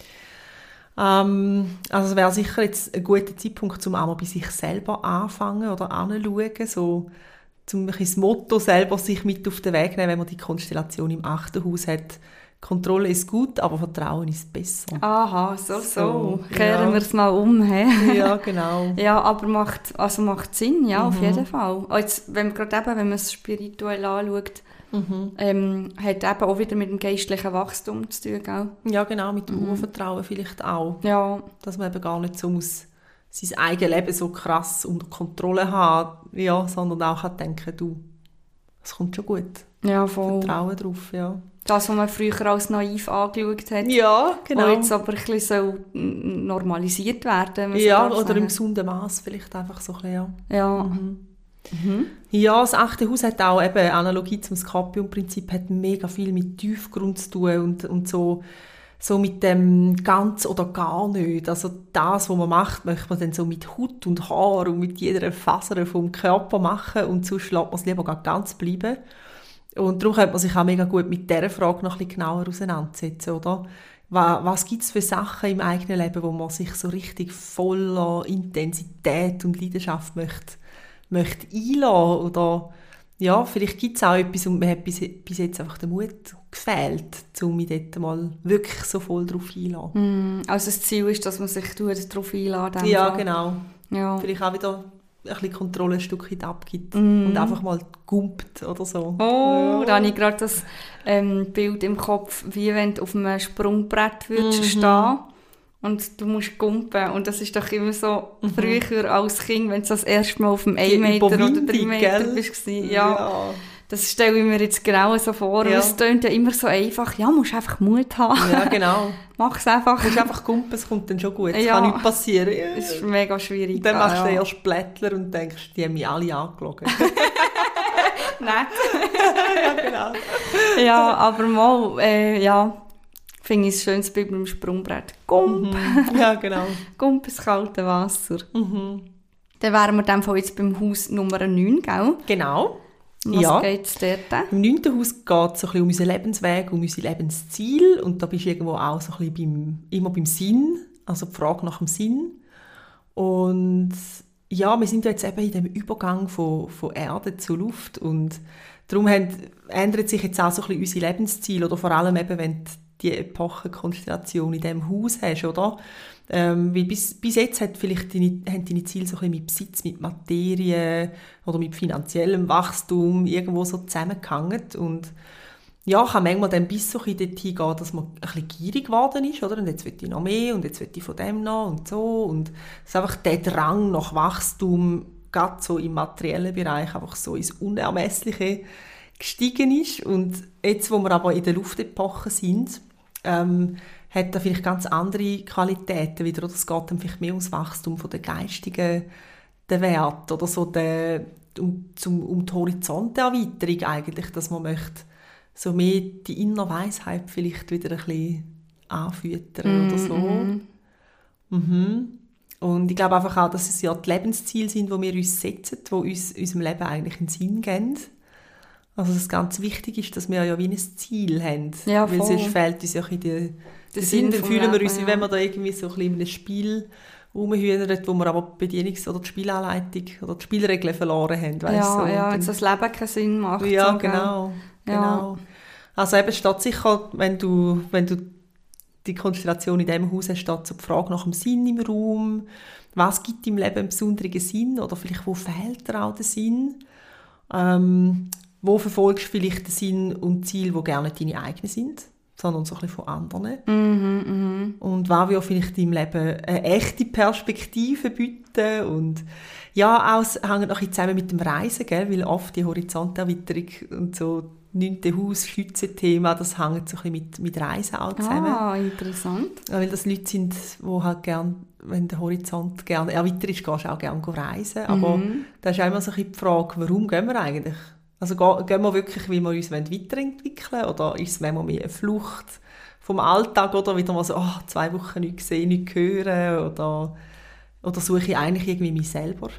Speaker 2: Ähm, also es wäre sicher jetzt ein guter Zeitpunkt, um auch mal bei sich selber anfangen oder anzuschauen, so zum ein bisschen das Motto selber sich mit auf den Weg nehmen, wenn man die Konstellation im achten Haus hat. Kontrolle ist gut, aber Vertrauen ist besser.
Speaker 1: Aha, so, so.
Speaker 2: So,
Speaker 1: Kehren
Speaker 2: ja.
Speaker 1: wir es mal um. He?
Speaker 2: Ja, genau.
Speaker 1: Ja, aber macht, also macht Sinn, ja, auf
Speaker 2: Mhm.
Speaker 1: jeden Fall. Jetzt, wenn man gerade eben, wenn man es spirituell anschaut,
Speaker 2: Mhm.
Speaker 1: ähm, hat eben auch wieder mit dem geistlichen Wachstum zu tun, gell?
Speaker 2: Ja, genau, mit dem
Speaker 1: Mhm.
Speaker 2: Urvertrauen vielleicht auch.
Speaker 1: Ja,
Speaker 2: Dass man eben gar nicht so muss sein eigenes Leben so krass unter Kontrolle haben, ja, sondern auch kann denken, du, es kommt schon gut.
Speaker 1: ja, voll.
Speaker 2: Vertrauen drauf, ja.
Speaker 1: Das, was man früher als naiv angeschaut hat,
Speaker 2: Ja,
Speaker 1: wo jetzt aber ein bisschen so normalisiert werden soll.
Speaker 2: Ja, oder im gesunden Maß vielleicht einfach so ein bisschen, ja.
Speaker 1: Ja.
Speaker 2: Mhm.
Speaker 1: Mhm.
Speaker 2: Ja, das achte Haus hat auch eben Analogie zum Skorpion-Prinzip, hat mega viel mit Tiefgrund zu tun und, und so, so mit dem ganz oder gar nicht. Also das, was man macht, möchte man dann so mit Haut und Haar und mit jeder Faser vom Körper machen und sonst lässt man es lieber ganz bleiben. Und darum könnte man sich auch mega gut mit dieser Frage noch ein bisschen genauer auseinandersetzen, oder? Was, was gibt es für Sachen im eigenen Leben, wo man sich so richtig voller Intensität und Leidenschaft möchte, möchte einlassen? Oder ja, vielleicht gibt es auch etwas und mir hat bis, bis jetzt einfach der Mut gefehlt, um mich dort mal wirklich so voll drauf einzulassen.
Speaker 1: Mm, also das Ziel ist, dass man sich darauf einlädt.
Speaker 2: Ja, genau.
Speaker 1: Ja.
Speaker 2: Vielleicht auch wieder ein bisschen Kontrolle ein Stück weit abgibt
Speaker 1: Mm.
Speaker 2: und einfach mal gumpt oder so.
Speaker 1: Oh,
Speaker 2: Ja.
Speaker 1: da habe ich gerade das ähm, Bild im Kopf, wie wenn du auf einem Sprungbrett würdest
Speaker 2: Mhm.
Speaker 1: stehen und du musst gumpen. Und das ist doch immer so,
Speaker 2: Mhm.
Speaker 1: früher als Kind, wenn du das erste Mal auf dem
Speaker 2: Die
Speaker 1: ein Meter oder
Speaker 2: Überwindung,
Speaker 1: drei Meter
Speaker 2: gell?
Speaker 1: bist. Ja,
Speaker 2: Ja.
Speaker 1: das stelle ich mir jetzt genau so vor.
Speaker 2: Ja.
Speaker 1: Und es klingt ja immer so einfach, ja, musst einfach Mut haben.
Speaker 2: Ja, genau.
Speaker 1: Mach es einfach.
Speaker 2: Du musst einfach gumpen, es kommt dann schon gut. Es
Speaker 1: Ja.
Speaker 2: kann nichts passieren.
Speaker 1: Es ist mega schwierig.
Speaker 2: Und dann machst du
Speaker 1: ja.
Speaker 2: erst Blättler und denkst, die haben mich alle angelogen.
Speaker 1: Nett.
Speaker 2: Ja, genau.
Speaker 1: Ja, aber mal, äh, ja, finde ich ein schönes Bild mit dem Sprungbrett. Gump,
Speaker 2: Mhm. Ja, genau.
Speaker 1: Gump ins kalte Wasser.
Speaker 2: Mhm.
Speaker 1: Dann wären wir in dem Fall jetzt beim Haus Nummer neun, gell?
Speaker 2: Genau.
Speaker 1: Was
Speaker 2: Ja.
Speaker 1: geht es dort?
Speaker 2: Im neunten Haus geht es so ein bisschen um unseren Lebensweg, um unser Lebensziel. Und da bist du irgendwo auch so ein bisschen beim, immer beim Sinn, also die Frage nach dem Sinn. Und ja, wir sind ja jetzt eben in dem Übergang von, von Erde zu Luft. Und darum haben, ändert sich jetzt auch so ein bisschen unser Lebensziel. Oder vor allem eben, wenn du die Epochenkonstellation in diesem Haus hast, oder? Ähm, weil bis, bis jetzt hat vielleicht deine, haben deine Ziele so ein bisschen mit Besitz, mit Materie oder mit finanziellem Wachstum irgendwo so zusammengehangen. Und ja, kann manchmal dann bis so ein bisschen dorthin gehen, dass man ein bisschen gierig geworden ist, oder? Und jetzt will ich noch mehr und jetzt will ich von dem noch und so. Und es ist einfach der Drang nach Wachstum, gerade so im materiellen Bereich, einfach so ins Unermessliche gestiegen ist. Und jetzt, wo wir aber in der Luftepoche sind, ähm, hat da vielleicht ganz andere Qualitäten wieder, oder es geht dann vielleicht mehr ums Wachstum von der geistigen der Wert oder so der, um, zum, um die Horizonterweiterung eigentlich, dass man möchte so mehr die innere Weisheit vielleicht wieder ein bisschen anfüttern oder so.
Speaker 1: Mm-hmm.
Speaker 2: Mhm. Und ich glaube einfach auch, dass es ja die Lebensziele sind, die wir uns setzen, die uns unserem Leben eigentlich einen Sinn geben. Also das ganz wichtig ist, dass wir ja wie ein Ziel haben.
Speaker 1: Ja,
Speaker 2: weil sonst fehlt uns ja ein bisschen der Sinn. Dann fühlen wir uns, wie wenn wir da irgendwie so ein bisschen in einem Spiel rumhühnern, wo wir aber die Bedienungs- oder die Spielanleitung oder die Spielregeln verloren haben. Weißt,
Speaker 1: ja,
Speaker 2: so.
Speaker 1: ja, jetzt das Leben keinen Sinn macht.
Speaker 2: Ja,
Speaker 1: so,
Speaker 2: genau.
Speaker 1: Ja.
Speaker 2: genau. Also eben steht sicher, wenn du, wenn du die Konstellation in diesem Haus hast, steht so die Frage nach dem Sinn im Raum. Was gibt im Leben einen besonderen Sinn? Oder vielleicht, wo fehlt dir auch der Sinn? Ähm, wo verfolgst du vielleicht den Sinn und Ziel, die gerne nicht deine eigenen sind, sondern so ein bisschen von anderen?
Speaker 1: Mhm, mh.
Speaker 2: Und was will vielleicht deinem Leben eine echte Perspektive bieten? Und ja, auch es hängt noch ein bisschen zusammen mit dem Reisen, gell? Weil oft die Horizonterweiterung und so neunte Haus, Schützenthema, das hängt so ein bisschen mit, mit Reisen auch zusammen.
Speaker 1: Ah, interessant.
Speaker 2: Ja, weil das Leute sind, die halt gern, wenn der Horizont gerne erweitert ist, gehst du auch gerne reisen. Aber
Speaker 1: Mhm.
Speaker 2: da ist auch immer so ein bisschen die Frage, warum gehen wir eigentlich? Also gehen wir wirklich, wie wir uns weiterentwickeln wollen? Oder ist es manchmal mehr eine Flucht vom Alltag? Oder wieder mal so, oh, zwei Wochen nichts sehen, nichts hören? Oder, oder suche ich eigentlich irgendwie mich selber?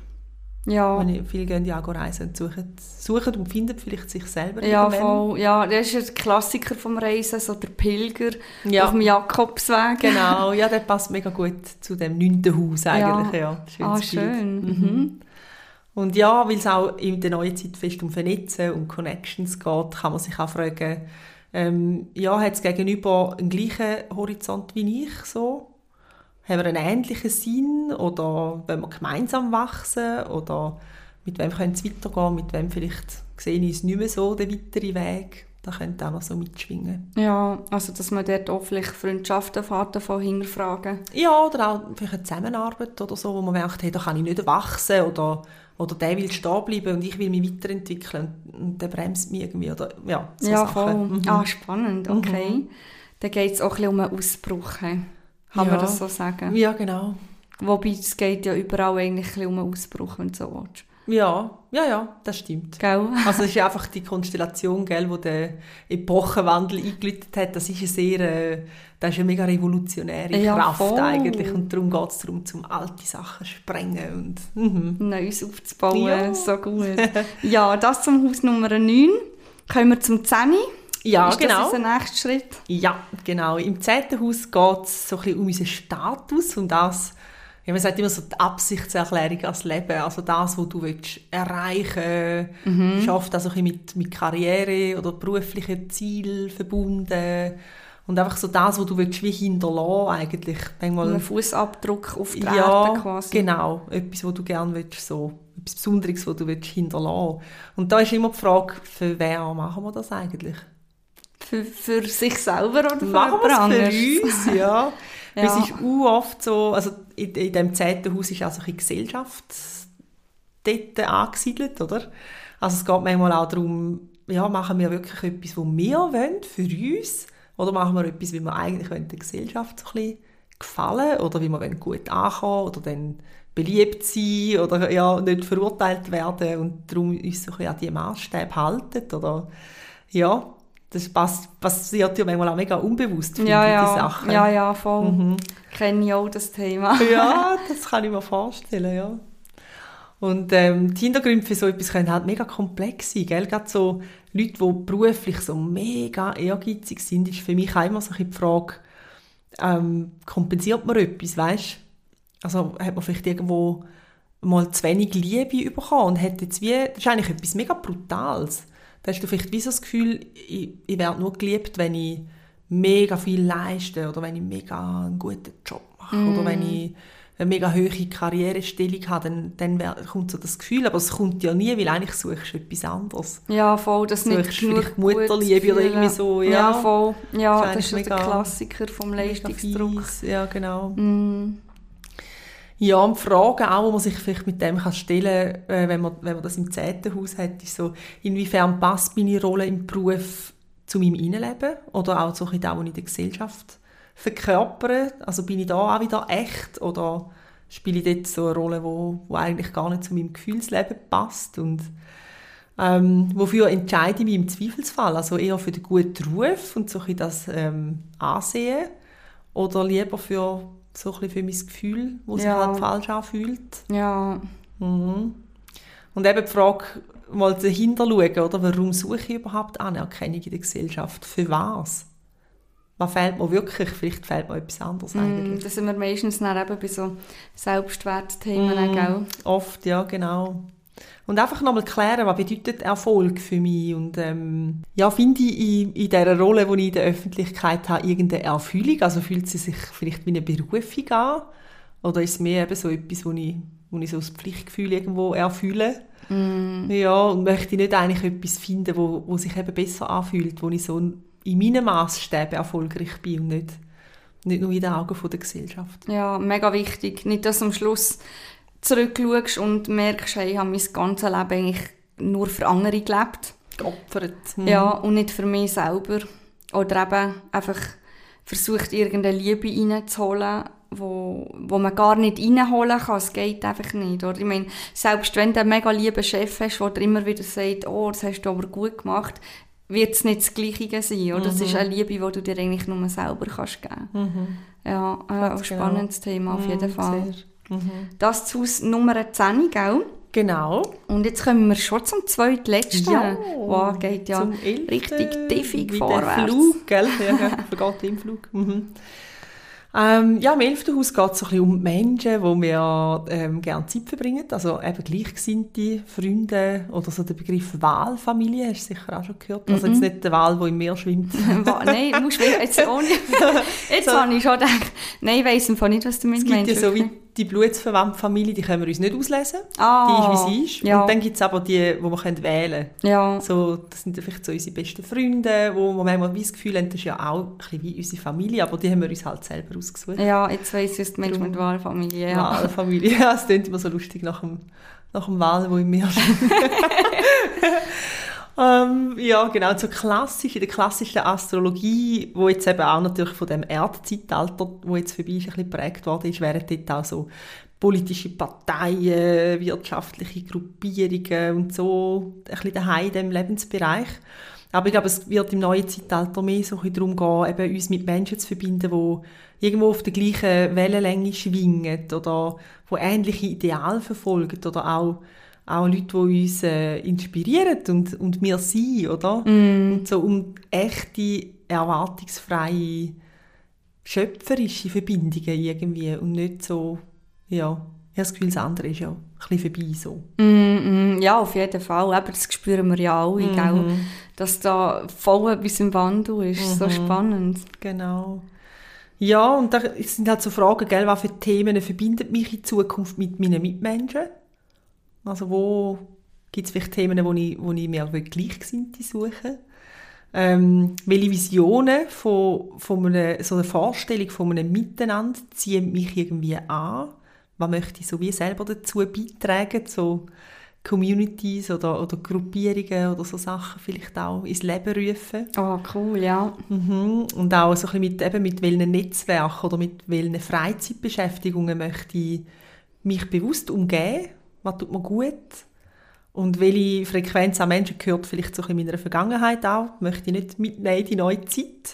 Speaker 1: Ja.
Speaker 2: Wenn viele gehen ja auch reisen und suchen, suchen und finden vielleicht sich selber.
Speaker 1: Ja,
Speaker 2: irgendwann.
Speaker 1: voll. Ja, das ist ein Klassiker vom Reisen, so der Pilger
Speaker 2: Ja.
Speaker 1: auf dem Jakobsweg.
Speaker 2: Genau, ja, der passt mega gut zu dem neunten Haus eigentlich. Ja.
Speaker 1: Ja. Ah, schön. Mhm.
Speaker 2: Und ja, weil es auch in der neuen Zeit fest um Vernetzen und Connections geht, kann man sich auch fragen, ähm, ja, hat es gegenüber einen gleichen Horizont wie ich so? Haben wir einen ähnlichen Sinn? Oder wollen wir gemeinsam wachsen? Oder mit wem könnte es weitergehen? Mit wem vielleicht sehe ich es nicht mehr so, den weiteren Weg? Da könnte auch noch so mitschwingen.
Speaker 1: Ja, also dass man dort auch vielleicht Freundschaften fährt, davon hinterfragen.
Speaker 2: Ja, oder auch vielleicht eine Zusammenarbeit oder so, wo man merkt, hey, da kann ich nicht wachsen oder, oder der will stehen bleiben und ich will mich weiterentwickeln und, und der bremst mich irgendwie. Oder, ja, so
Speaker 1: Ja,
Speaker 2: Sachen.
Speaker 1: voll.
Speaker 2: Mhm.
Speaker 1: Ah, spannend, okay.
Speaker 2: Mhm.
Speaker 1: Dann geht es auch ein bisschen um einen Ausbruch. Kann
Speaker 2: Ja.
Speaker 1: man das so sagen?
Speaker 2: Ja, genau.
Speaker 1: Wobei es geht ja überall eigentlich ein bisschen um einen Ausbruch, wenn du so willst.
Speaker 2: Ja, ja, ja, das stimmt.
Speaker 1: Gell?
Speaker 2: Also es ist einfach die Konstellation, gell, die den Epochenwandel eingeläutet hat. Das ist eine sehr, äh, das ist eine mega revolutionäre
Speaker 1: Ja,
Speaker 2: Kraft
Speaker 1: voll.
Speaker 2: eigentlich. Und darum geht es darum, um alte Sachen zu sprengen. Und, mhm.
Speaker 1: Neues aufzubauen,
Speaker 2: Ja.
Speaker 1: so gut. Ja, das zum Haus Nummer neun. Kommen wir zum zehn.
Speaker 2: Ja,
Speaker 1: ist
Speaker 2: genau.
Speaker 1: das unser nächster Schritt?
Speaker 2: Ja, genau. Im zehnten Haus geht es so ein bisschen um unseren Status und das, ja, man sagt immer so die Absichtserklärung als Leben, also das, was du willst erreichen willst,
Speaker 1: Mhm.
Speaker 2: ist oft auch so ein bisschen mit, mit Karriere oder beruflichen Zielen verbunden und einfach so das, was du willst, wie hinterlassen eigentlich. Manchmal,
Speaker 1: Einen Fußabdruck auf die
Speaker 2: ja,
Speaker 1: Erde quasi.
Speaker 2: genau. Etwas, was du gerne willst, so etwas Besonderes, was du willst hinterlassen. Und da ist immer die Frage, für wen machen wir das eigentlich?
Speaker 1: Für, für sich selber oder für
Speaker 2: Machen
Speaker 1: jemand
Speaker 2: wir es
Speaker 1: anderes?
Speaker 2: für uns, ja.
Speaker 1: Ja.
Speaker 2: Es ist auch oft so, also in, in diesem zehnten Haus ist auch so ein bisschen Gesellschaft dort angesiedelt, oder? Also es geht manchmal auch darum, ja, machen wir wirklich etwas, was wir wollen, für uns, oder machen wir etwas, wie wir eigentlich wollen, der Gesellschaft so ein bisschen gefallen, oder wie wir wollen, gut ankommen, oder dann beliebt sein, oder ja, nicht verurteilt werden und darum uns so ein bisschen an diese Maßstäbe halten, oder ja. Das pass- passiert ja manchmal auch mega unbewusst, finde
Speaker 1: Ja,
Speaker 2: ich,
Speaker 1: ja,
Speaker 2: die Sachen.
Speaker 1: ja, ja, voll.
Speaker 2: Mhm.
Speaker 1: Kenne ich auch das Thema.
Speaker 2: Ja, das kann ich mir vorstellen, ja. Und ähm, die Hintergründe für so etwas können halt mega komplex sein, gell? Gerade so Leute, die beruflich so mega ehrgeizig sind, ist für mich auch immer so ein bisschen die Frage, ähm, kompensiert man etwas, weißt? Also hat man vielleicht irgendwo mal zu wenig Liebe bekommen und hat jetzt wie, das ist eigentlich etwas mega Brutales. Da hast du vielleicht wie so das Gefühl, ich, ich werde nur geliebt, wenn ich mega viel leiste oder wenn ich mega einen guten Job mache
Speaker 1: Mm.
Speaker 2: oder wenn ich eine mega hohe Karrierestellung habe, dann, dann wär, kommt so das Gefühl. Aber es kommt ja nie, weil eigentlich suchst du etwas anderes.
Speaker 1: Ja, voll, das nicht
Speaker 2: Suchst
Speaker 1: genug
Speaker 2: vielleicht Mutterliebe oder irgendwie so. Ja,
Speaker 1: Ja, voll. Ja,
Speaker 2: Das
Speaker 1: das
Speaker 2: ist
Speaker 1: ist
Speaker 2: mega-
Speaker 1: der Klassiker vom
Speaker 2: Mega
Speaker 1: Leistungsdruck.
Speaker 2: fies. Ja, genau.
Speaker 1: Mm.
Speaker 2: Ja, und die Frage auch, die man sich vielleicht mit dem kann stellen kann, äh, wenn, man, wenn man das im zehnten Haus hat, ist so, inwiefern passt meine Rolle im Beruf zu meinem Innenleben oder auch so ein bisschen das, was ich in der Gesellschaft verkörpern? Also bin ich da auch wieder echt oder spiele ich dort so eine Rolle, wo, wo eigentlich gar nicht zu meinem Gefühlsleben passt? Und ähm, wofür entscheide ich mich im Zweifelsfall? Also eher für den guten Ruf und so ein bisschen das ähm, Ansehen oder lieber für, so ein bisschen für mein Gefühl, das
Speaker 1: Ja.
Speaker 2: sich halt falsch anfühlt?
Speaker 1: Ja.
Speaker 2: Mhm. Und eben die Frage, mal dahinter schauen, oder? Warum suche ich überhaupt Anerkennung in der Gesellschaft? Für was? Was fehlt mir wirklich? Vielleicht fehlt mir etwas anderes
Speaker 1: Mm,
Speaker 2: eigentlich.
Speaker 1: das sind wir meistens dann eben bei so Selbstwertthemen,
Speaker 2: Mm,
Speaker 1: gell?
Speaker 2: Oft, ja, genau. Und einfach nochmal klären, was bedeutet Erfolg für mich? Und ähm, ja, finde ich in, in dieser Rolle, die ich in der Öffentlichkeit habe, irgendeine Erfüllung? Also fühlt sie sich vielleicht wie eine Berufung an? Oder ist es mehr eben so etwas, wo ich, wo ich so das Pflichtgefühl irgendwo erfülle?
Speaker 1: Mm.
Speaker 2: Ja, und möchte ich nicht eigentlich etwas finden, wo, wo sich eben besser anfühlt, wo ich so in meinen Maßstäben erfolgreich bin und nicht, nicht nur in den Augen der Gesellschaft.
Speaker 1: Ja, mega wichtig. Nicht, dass du am Schluss zurückschaust und merkst, hey, ich habe mein ganzes Leben eigentlich nur für andere gelebt.
Speaker 2: Geopfert. Mhm.
Speaker 1: Ja, und nicht für mich selber. Oder eben einfach versucht, irgendeine Liebe reinzuholen, wo, wo man gar nicht reinholen kann. Es geht einfach nicht. Oder? Ich meine, selbst wenn du einen mega lieben Chef hast, der dir immer wieder sagt, oh, das hast du aber gut gemacht, wird es nicht das Gleiche sein. Oder? Mhm. Das ist eine Liebe, die du dir eigentlich nur selber kannst geben kannst. Mhm. Ja, äh, ein spannendes genau. Thema auf jeden mhm, Fall. Mhm. Das zu Nummer zehn, gell?
Speaker 2: Genau.
Speaker 1: Und jetzt kommen wir schon zum zweitletzten.
Speaker 2: Ja,
Speaker 1: wow, geht ja richtig tiefig vorwärts.
Speaker 2: Der Flug, gell? Ja, vergeht im Flug. Mhm. Ähm, ja, im elften Haus geht es so ein bisschen um Menschen, wo wir ähm, gerne Zeit verbringen. Also eben Gleichgesinnte, Freunde oder so der Begriff Wahlfamilie, hast du sicher auch schon gehört. Also
Speaker 1: Mhm.
Speaker 2: jetzt nicht der Wal, der im Meer schwimmt.
Speaker 1: Nein, du musst jetzt ohne. Jetzt so. Habe ich schon gedacht, nein, ich weiss einfach nicht, was du mit meinst.
Speaker 2: Es gibt ja so wie die blutsverwandte Familie, die können wir uns nicht auslesen.
Speaker 1: Ah,
Speaker 2: die ist, wie sie ist.
Speaker 1: ja.
Speaker 2: Und dann gibt es aber die, die wir wählen können.
Speaker 1: Ja.
Speaker 2: So, das sind vielleicht so unsere besten Freunde, wo wir manchmal das Gefühl haben, das ist ja auch ein bisschen wie unsere Familie, aber die haben wir uns halt selber ausgesucht.
Speaker 1: Ja, jetzt weiss ich, was du meinst mit Wahlfamilie. Ja.
Speaker 2: Wahlfamilie, ja, es klingt immer so lustig nach dem, nach dem Wal, der im Meer schwimmt. Ähm, ja, genau, so klassisch, in der klassischen Astrologie, wo jetzt eben auch natürlich von dem Erdzeitalter, wo jetzt vorbei ist, ein bisschen geprägt worden ist, wären dort auch so politische Parteien, wirtschaftliche Gruppierungen und so ein bisschen daheim in diesem Lebensbereich. Aber ich glaube, es wird im neuen Zeitalter mehr so ein bisschen darum gehen, eben uns mit Menschen zu verbinden, die irgendwo auf der gleichen Wellenlänge schwingen oder die ähnliche Ideale verfolgen oder auch auch Leute, die uns äh, inspirieren und, und wir sind, oder?
Speaker 1: Mm.
Speaker 2: Und so um echte, erwartungsfreie, schöpferische Verbindungen irgendwie und nicht so, ja, ich habe das Gefühl, das andere ist ja ein bisschen vorbei so.
Speaker 1: Mm, mm, ja, auf jeden Fall, aber das spüren wir ja alle, mm. gell? Dass da voll etwas im Wandel ist, mm. so spannend.
Speaker 2: Genau. Ja, und da sind halt so Fragen, gell, was für Themen verbindet mich in Zukunft mit meinen Mitmenschen? Also wo gibt es vielleicht Themen, wo ich, wo ich mehr Gleichgesinnte suche? Ähm, welche Visionen von, von einer, so einer Vorstellung von einem Miteinander ziehen mich irgendwie an? Was möchte ich so wie selber dazu beitragen? So Communities oder, oder Gruppierungen oder so Sachen vielleicht auch ins Leben rufen.
Speaker 1: Oh, cool, ja.
Speaker 2: Mhm. Und auch so ein bisschen mit, eben mit welchen Netzwerken oder mit welchen Freizeitbeschäftigungen möchte ich mich bewusst umgeben. Was tut mir gut? Und welche Frequenz an Menschen gehört vielleicht so in meiner Vergangenheit auch? Möchte ich nicht mitnehmen in die neue Zeit?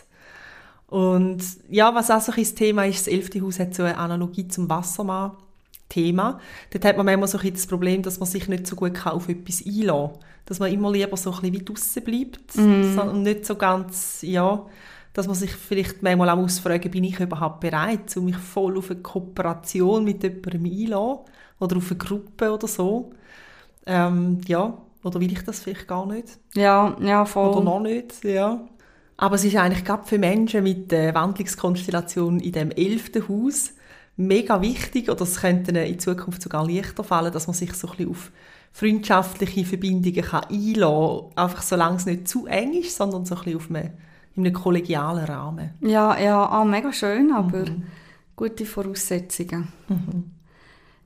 Speaker 2: Und ja, was auch so ein Thema ist, das elfte Haus hat so eine Analogie zum Wassermann-Thema. Dort hat man manchmal so ein das Problem, dass man sich nicht so gut auf etwas einlassen kann. Dass man immer lieber so ein bisschen wie draussen bleibt mm. und nicht so ganz, ja, dass man sich vielleicht manchmal auch ausfragen, bin ich überhaupt bereit, um mich voll auf eine Kooperation mit jemandem einzulassen? Oder auf eine Gruppe oder so. Ähm, ja, oder will ich das vielleicht gar nicht?
Speaker 1: Ja, ja, voll.
Speaker 2: Oder noch nicht, ja. Aber es ist eigentlich gerade für Menschen mit der Wandlungskonstellation in dem elften Haus mega wichtig, oder es könnte in Zukunft sogar leichter fallen, dass man sich so ein bisschen auf freundschaftliche Verbindungen kann einlassen kann. Einfach solange es nicht zu eng ist, sondern so ein bisschen auf einem, in einem kollegialen Rahmen.
Speaker 1: Ja, ja, ah, mega schön, aber mhm. gute Voraussetzungen. Mhm.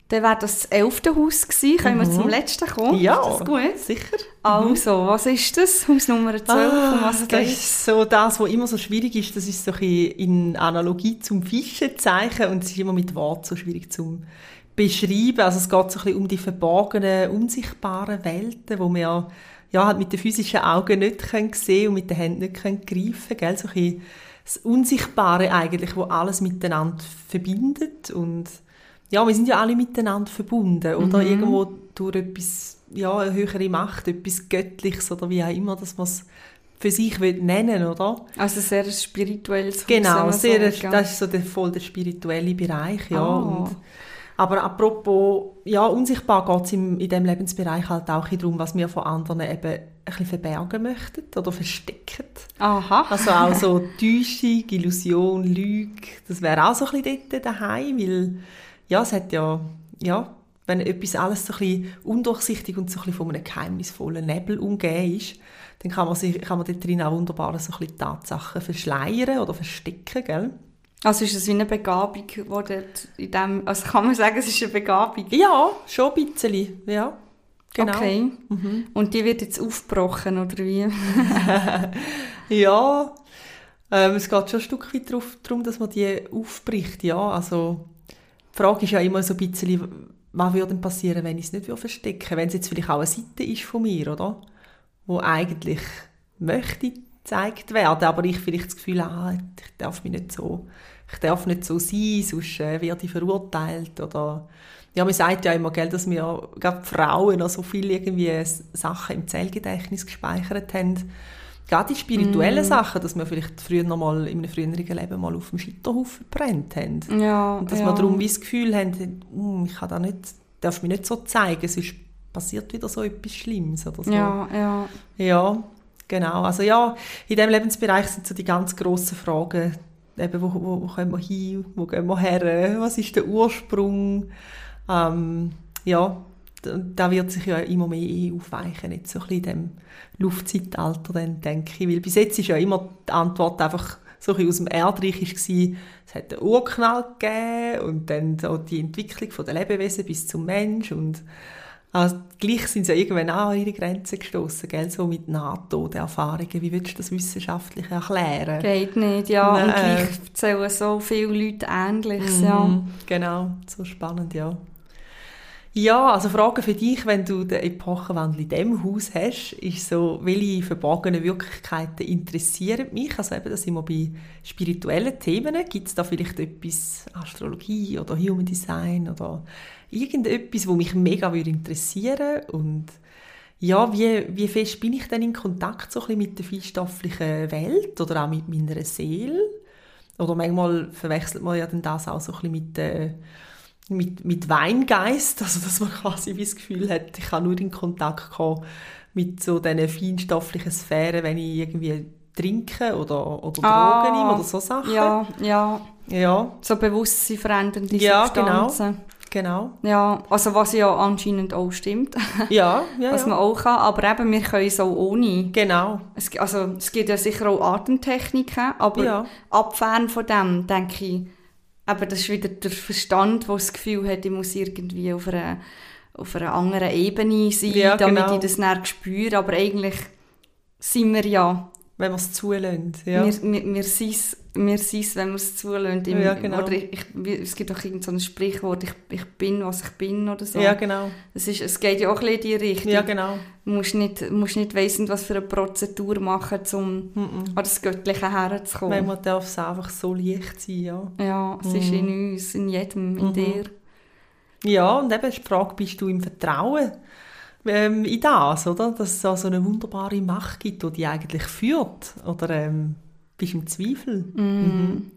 Speaker 1: Dann wäre das das elfte Haus gewesen. Können wir
Speaker 2: Mhm.
Speaker 1: zum letzten kommen?
Speaker 2: Ja,
Speaker 1: Ist das gut?
Speaker 2: sicher.
Speaker 1: Also, was ist das? Haus Nummer zwölf,
Speaker 2: Ah,
Speaker 1: um was
Speaker 2: das
Speaker 1: geht?
Speaker 2: ist so das, was immer so schwierig ist. Das ist so ein bisschen in Analogie zum Fischezeichen und es ist immer mit Worten so schwierig zu beschreiben. Also es geht so ein bisschen um die verborgenen, unsichtbaren Welten, wo wir ja, halt mit den physischen Augen nicht können sehen und mit den Händen nicht können greifen können. So ein bisschen das Unsichtbare eigentlich, wo alles miteinander verbindet. Und ja, wir sind ja alle miteinander verbunden, oder?
Speaker 1: Mhm.
Speaker 2: Irgendwo durch etwas, ja, eine höhere Macht, etwas Göttliches oder wie auch immer, dass man es für sich nennen will, oder?
Speaker 1: Also sehr ein spirituelles Haus.
Speaker 2: Genau,
Speaker 1: wenn man
Speaker 2: sehr,
Speaker 1: sagt, ja.
Speaker 2: das ist so der, voll der spirituelle Bereich, ja.
Speaker 1: Ah.
Speaker 2: Und, aber apropos, ja, unsichtbar geht es in diesem Lebensbereich halt auch darum, was wir von anderen eben ein bisschen verbergen möchten oder verstecken.
Speaker 1: Aha.
Speaker 2: Also auch so Täuschung, Illusion, Lüge, das wäre auch so ein bisschen dort daheim, weil ja, es hat ja, ja, wenn etwas alles so ein bisschen undurchsichtig und so ein bisschen von einem geheimnisvollen Nebel umgeben ist, dann kann man, sich, kann man dort drin auch wunderbar so ein bisschen Tatsachen verschleiern oder verstecken, gell?
Speaker 1: Also ist es wie eine Begabung, die dort in dem, also kann man sagen, es ist eine Begabung?
Speaker 2: Ja, schon ein bisschen, ja. Genau.
Speaker 1: Okay.
Speaker 2: Mhm.
Speaker 1: Und die wird jetzt aufgebrochen, oder wie?
Speaker 2: Ja, ähm, es geht schon ein Stück weit darum, dass man die aufbricht, ja. Also, die Frage ist ja immer so ein bisschen, was würde denn passieren, wenn ich es nicht verstecken würde? Wenn es jetzt vielleicht auch eine Seite ist von mir, oder? Wo eigentlich möchte gezeigt werden, aber ich vielleicht das Gefühl habe, ich darf mich nicht so, ich darf nicht so sein, sonst äh, werde ich verurteilt, oder ja, man sagt ja immer, gell, dass wir, gerade Frauen, noch so viele irgendwie Sachen im Zellgedächtnis gespeichert haben, gerade die spirituellen mm. Sachen, dass wir vielleicht früher noch mal, in einem früheren Leben mal auf dem Scheiterhaufen gebrannt haben.
Speaker 1: Ja,
Speaker 2: und dass
Speaker 1: ja.
Speaker 2: wir darum wie das Gefühl haben, mm, ich kann da nicht, darf mich nicht so zeigen, sonst passiert wieder so etwas Schlimmes oder so.
Speaker 1: Ja, ja.
Speaker 2: Ja, genau. Also ja, in diesem Lebensbereich sind so die ganz grossen Fragen, eben, wo, wo, wo kommen wir hin, wo gehen wir her, was ist der Ursprung? Ähm, ja, da wird sich ja immer mehr eh aufweichen, nicht so ein bisschen in dem Luftzeitalter, dann, denke ich. Weil bis jetzt ist ja immer die Antwort einfach so ein bisschen aus dem Erdreich war, es hat einen Urknall gegeben und dann so die Entwicklung der Lebewesen bis zum Mensch und also, gleich sind sie ja irgendwann auch an ihre Grenzen gestossen, gell? So mit Nahtoderfahrungen. Wie willst du das wissenschaftlich erklären?
Speaker 1: Geht nicht, ja.
Speaker 2: Nein.
Speaker 1: Und gleich erzählen so viele Leute Ähnliches,
Speaker 2: Mhm,
Speaker 1: ja.
Speaker 2: Genau, so spannend, ja. Ja, also Frage für dich, wenn du den Epochenwandel in diesem Haus hast, ist so, welche verborgenen Wirklichkeiten interessieren mich? Also eben, da sind wir bei spirituellen Themen. Gibt es da vielleicht etwas, Astrologie oder Human Design oder irgendetwas, was mich mega würde interessieren? Und ja, wie, wie fest bin ich denn in Kontakt so ein bisschen mit der feinstofflichen Welt oder auch mit meiner Seele? Oder manchmal verwechselt man ja dann das auch so ein bisschen mit der Mit, mit Weingeist, also dass man quasi wie das Gefühl hat, ich kann nur in Kontakt kommen mit so diesen feinstofflichen Sphären, wenn ich irgendwie trinke oder, oder
Speaker 1: Ah,
Speaker 2: Drogen nehme oder so Sachen.
Speaker 1: Ja, ja.
Speaker 2: Ja,
Speaker 1: So Bewusstsein verändernde
Speaker 2: Ja,
Speaker 1: Substanzen.
Speaker 2: genau.
Speaker 1: Ja, also was ja anscheinend auch stimmt,
Speaker 2: Ja, ja,
Speaker 1: was
Speaker 2: ja.
Speaker 1: man auch kann, aber eben, wir können es auch ohne.
Speaker 2: Genau.
Speaker 1: Es, also, es gibt ja sicher auch Atemtechniken, aber
Speaker 2: Ja.
Speaker 1: abfern von dem, denke ich, aber das ist wieder der Verstand, der das Gefühl hat, ich muss irgendwie auf einer, auf einer anderen Ebene sein,
Speaker 2: Ja,
Speaker 1: damit
Speaker 2: genau.
Speaker 1: ich das dann spüre, aber eigentlich sind wir ja,
Speaker 2: Wenn man es zulässt. Ja.
Speaker 1: wir, wir, wir sind es, wir sind's, wenn wir es zulassen. Im,
Speaker 2: Ja, genau.
Speaker 1: Oder ich, ich, wie- es gibt auch irgend so ein Sprichwort, ich, ich bin, was ich bin oder so.
Speaker 2: ja, genau.
Speaker 1: Es, ist, es geht ja auch ein bisschen in die Richtung.
Speaker 2: Ja, genau.
Speaker 1: Du musst nicht, musst nicht weiss, was für eine Prozedur machen, um
Speaker 2: Mhm.
Speaker 1: an das Göttliche herzukommen.
Speaker 2: Manchmal darf es einfach so leicht sein, ja.
Speaker 1: Ja, es
Speaker 2: Mhm.
Speaker 1: ist in uns, in jedem, in
Speaker 2: Mhm.
Speaker 1: dir.
Speaker 2: Ja, und eben ist die Frage, bist du im Vertrauen ähm, in das, oder? Dass es so so eine wunderbare Macht gibt, die dich eigentlich führt? Oder ähm, bist du im Zweifel? Mhm.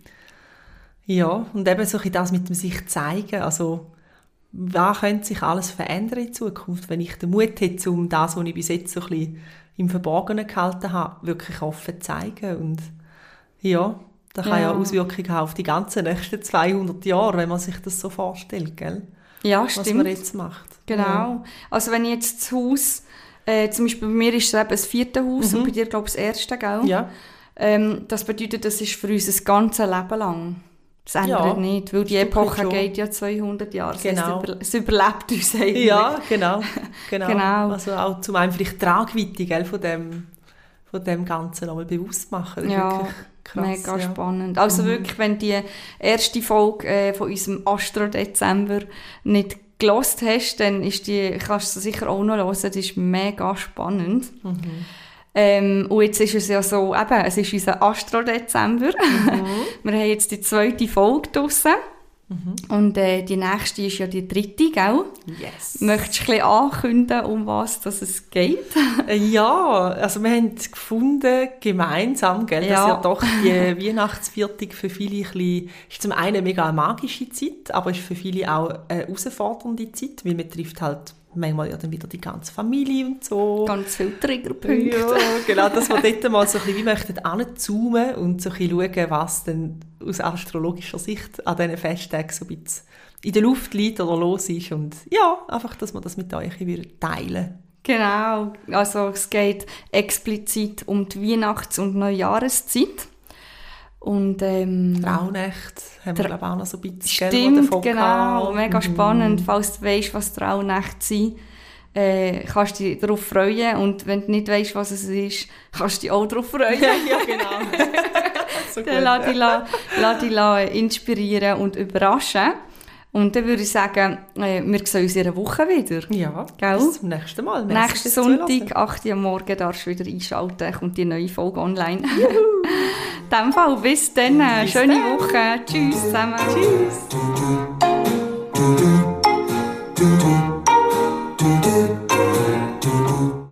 Speaker 2: Ja, und eben so ein bisschen das mit dem sich zeigen, also was könnte sich alles verändern in Zukunft, wenn ich den Mut hätte, um das, was ich bis jetzt so ein bisschen im Verborgenen gehalten habe, wirklich offen zu zeigen. Und ja, das kann ja
Speaker 1: Ja.
Speaker 2: Auswirkungen haben auf die ganzen nächsten zweihundert Jahre, wenn man sich das so vorstellt, gell?
Speaker 1: Ja,
Speaker 2: Was
Speaker 1: stimmt.
Speaker 2: man jetzt macht.
Speaker 1: Genau.
Speaker 2: Ja.
Speaker 1: Also wenn ich jetzt das Haus, äh, zum Beispiel bei mir ist es eben das vierte Haus
Speaker 2: Mhm.
Speaker 1: und bei dir, glaube ich, das erste, gell?
Speaker 2: Ja.
Speaker 1: Ähm, das bedeutet, das ist für uns das ganze Leben lang. Das ändert
Speaker 2: Ja,
Speaker 1: nicht, weil die
Speaker 2: ein Stück
Speaker 1: Epoche
Speaker 2: weit schon.
Speaker 1: geht ja zweihundert Jahre. Das
Speaker 2: Genau.
Speaker 1: heisst, es überlebt uns eigentlich.
Speaker 2: Ja, genau. genau.
Speaker 1: Genau.
Speaker 2: Also auch zum einen vielleicht die Tragweite, gell, von dem, von dem Ganzen nochmal bewusst machen. Das ist
Speaker 1: Ja,
Speaker 2: wirklich krass,
Speaker 1: mega
Speaker 2: ja.
Speaker 1: spannend. Also
Speaker 2: Mhm.
Speaker 1: wirklich, wenn die erste Folge äh, von unserem Astro-Dezember nicht gelost hast, dann ist die, kannst du sie sicher auch noch hören. Das ist mega spannend.
Speaker 2: Mhm.
Speaker 1: Ähm, und jetzt ist es ja so, eben, es ist unser Astro-Dezember.
Speaker 2: Mhm.
Speaker 1: Wir haben jetzt die zweite Folge draussen.
Speaker 2: Mhm.
Speaker 1: Und äh, die nächste ist ja die dritte, gell?
Speaker 2: Yes.
Speaker 1: Möchtest du ein bisschen ankündigen, um was dass es geht?
Speaker 2: Äh, Ja, also wir haben gefunden, gemeinsam, gell,
Speaker 1: Ja.
Speaker 2: dass ja doch die Weihnachtsviertig für viele ein bisschen, ist zum einen mega eine magische Zeit, aber ist für viele auch eine herausfordernde Zeit, weil man trifft halt manchmal ja dann wieder die ganze Familie und so.
Speaker 1: Ganz viele Triggerpunkte.
Speaker 2: Ja, genau, dass wir dort mal so ein bisschen wie möchten anzoomen und so ein bisschen schauen, was denn aus astrologischer Sicht an diesen Festtagen so ein bisschen in der Luft liegt oder los ist. Und ja, einfach, dass wir das mit euch wieder teilen.
Speaker 1: Genau, also es geht explizit um die Weihnachts- und Neujahreszeit. Und, ähm,
Speaker 2: Rauhnächte haben wir,
Speaker 1: Tra-
Speaker 2: glaube ich, auch noch so ein bisschen gell,
Speaker 1: Stimmt,
Speaker 2: davon
Speaker 1: genau,
Speaker 2: gehabt.
Speaker 1: mega
Speaker 2: Mhm.
Speaker 1: spannend. Falls du weisst, was die Rauhnächte sind, äh, kannst du dich darauf freuen. Und wenn du nicht weisst, was es ist, kannst du dich auch darauf freuen.
Speaker 2: Ja, genau. So gut,
Speaker 1: Dann lass dich,
Speaker 2: ja.
Speaker 1: lass dich lass inspirieren und überraschen. Und dann würde ich sagen, äh, wir sehen uns in einer Woche wieder.
Speaker 2: Ja,
Speaker 1: Gell?
Speaker 2: bis zum nächsten Mal. Merci
Speaker 1: Nächsten
Speaker 2: fürs Zuhören.
Speaker 1: Sonntag, acht Uhr am Morgen, darfst du wieder einschalten, kommt die neue Folge online. In diesem Fall, bis dann,
Speaker 2: Bis
Speaker 1: schöne
Speaker 2: dann.
Speaker 1: Woche, tschüss zusammen.
Speaker 2: Tschüss.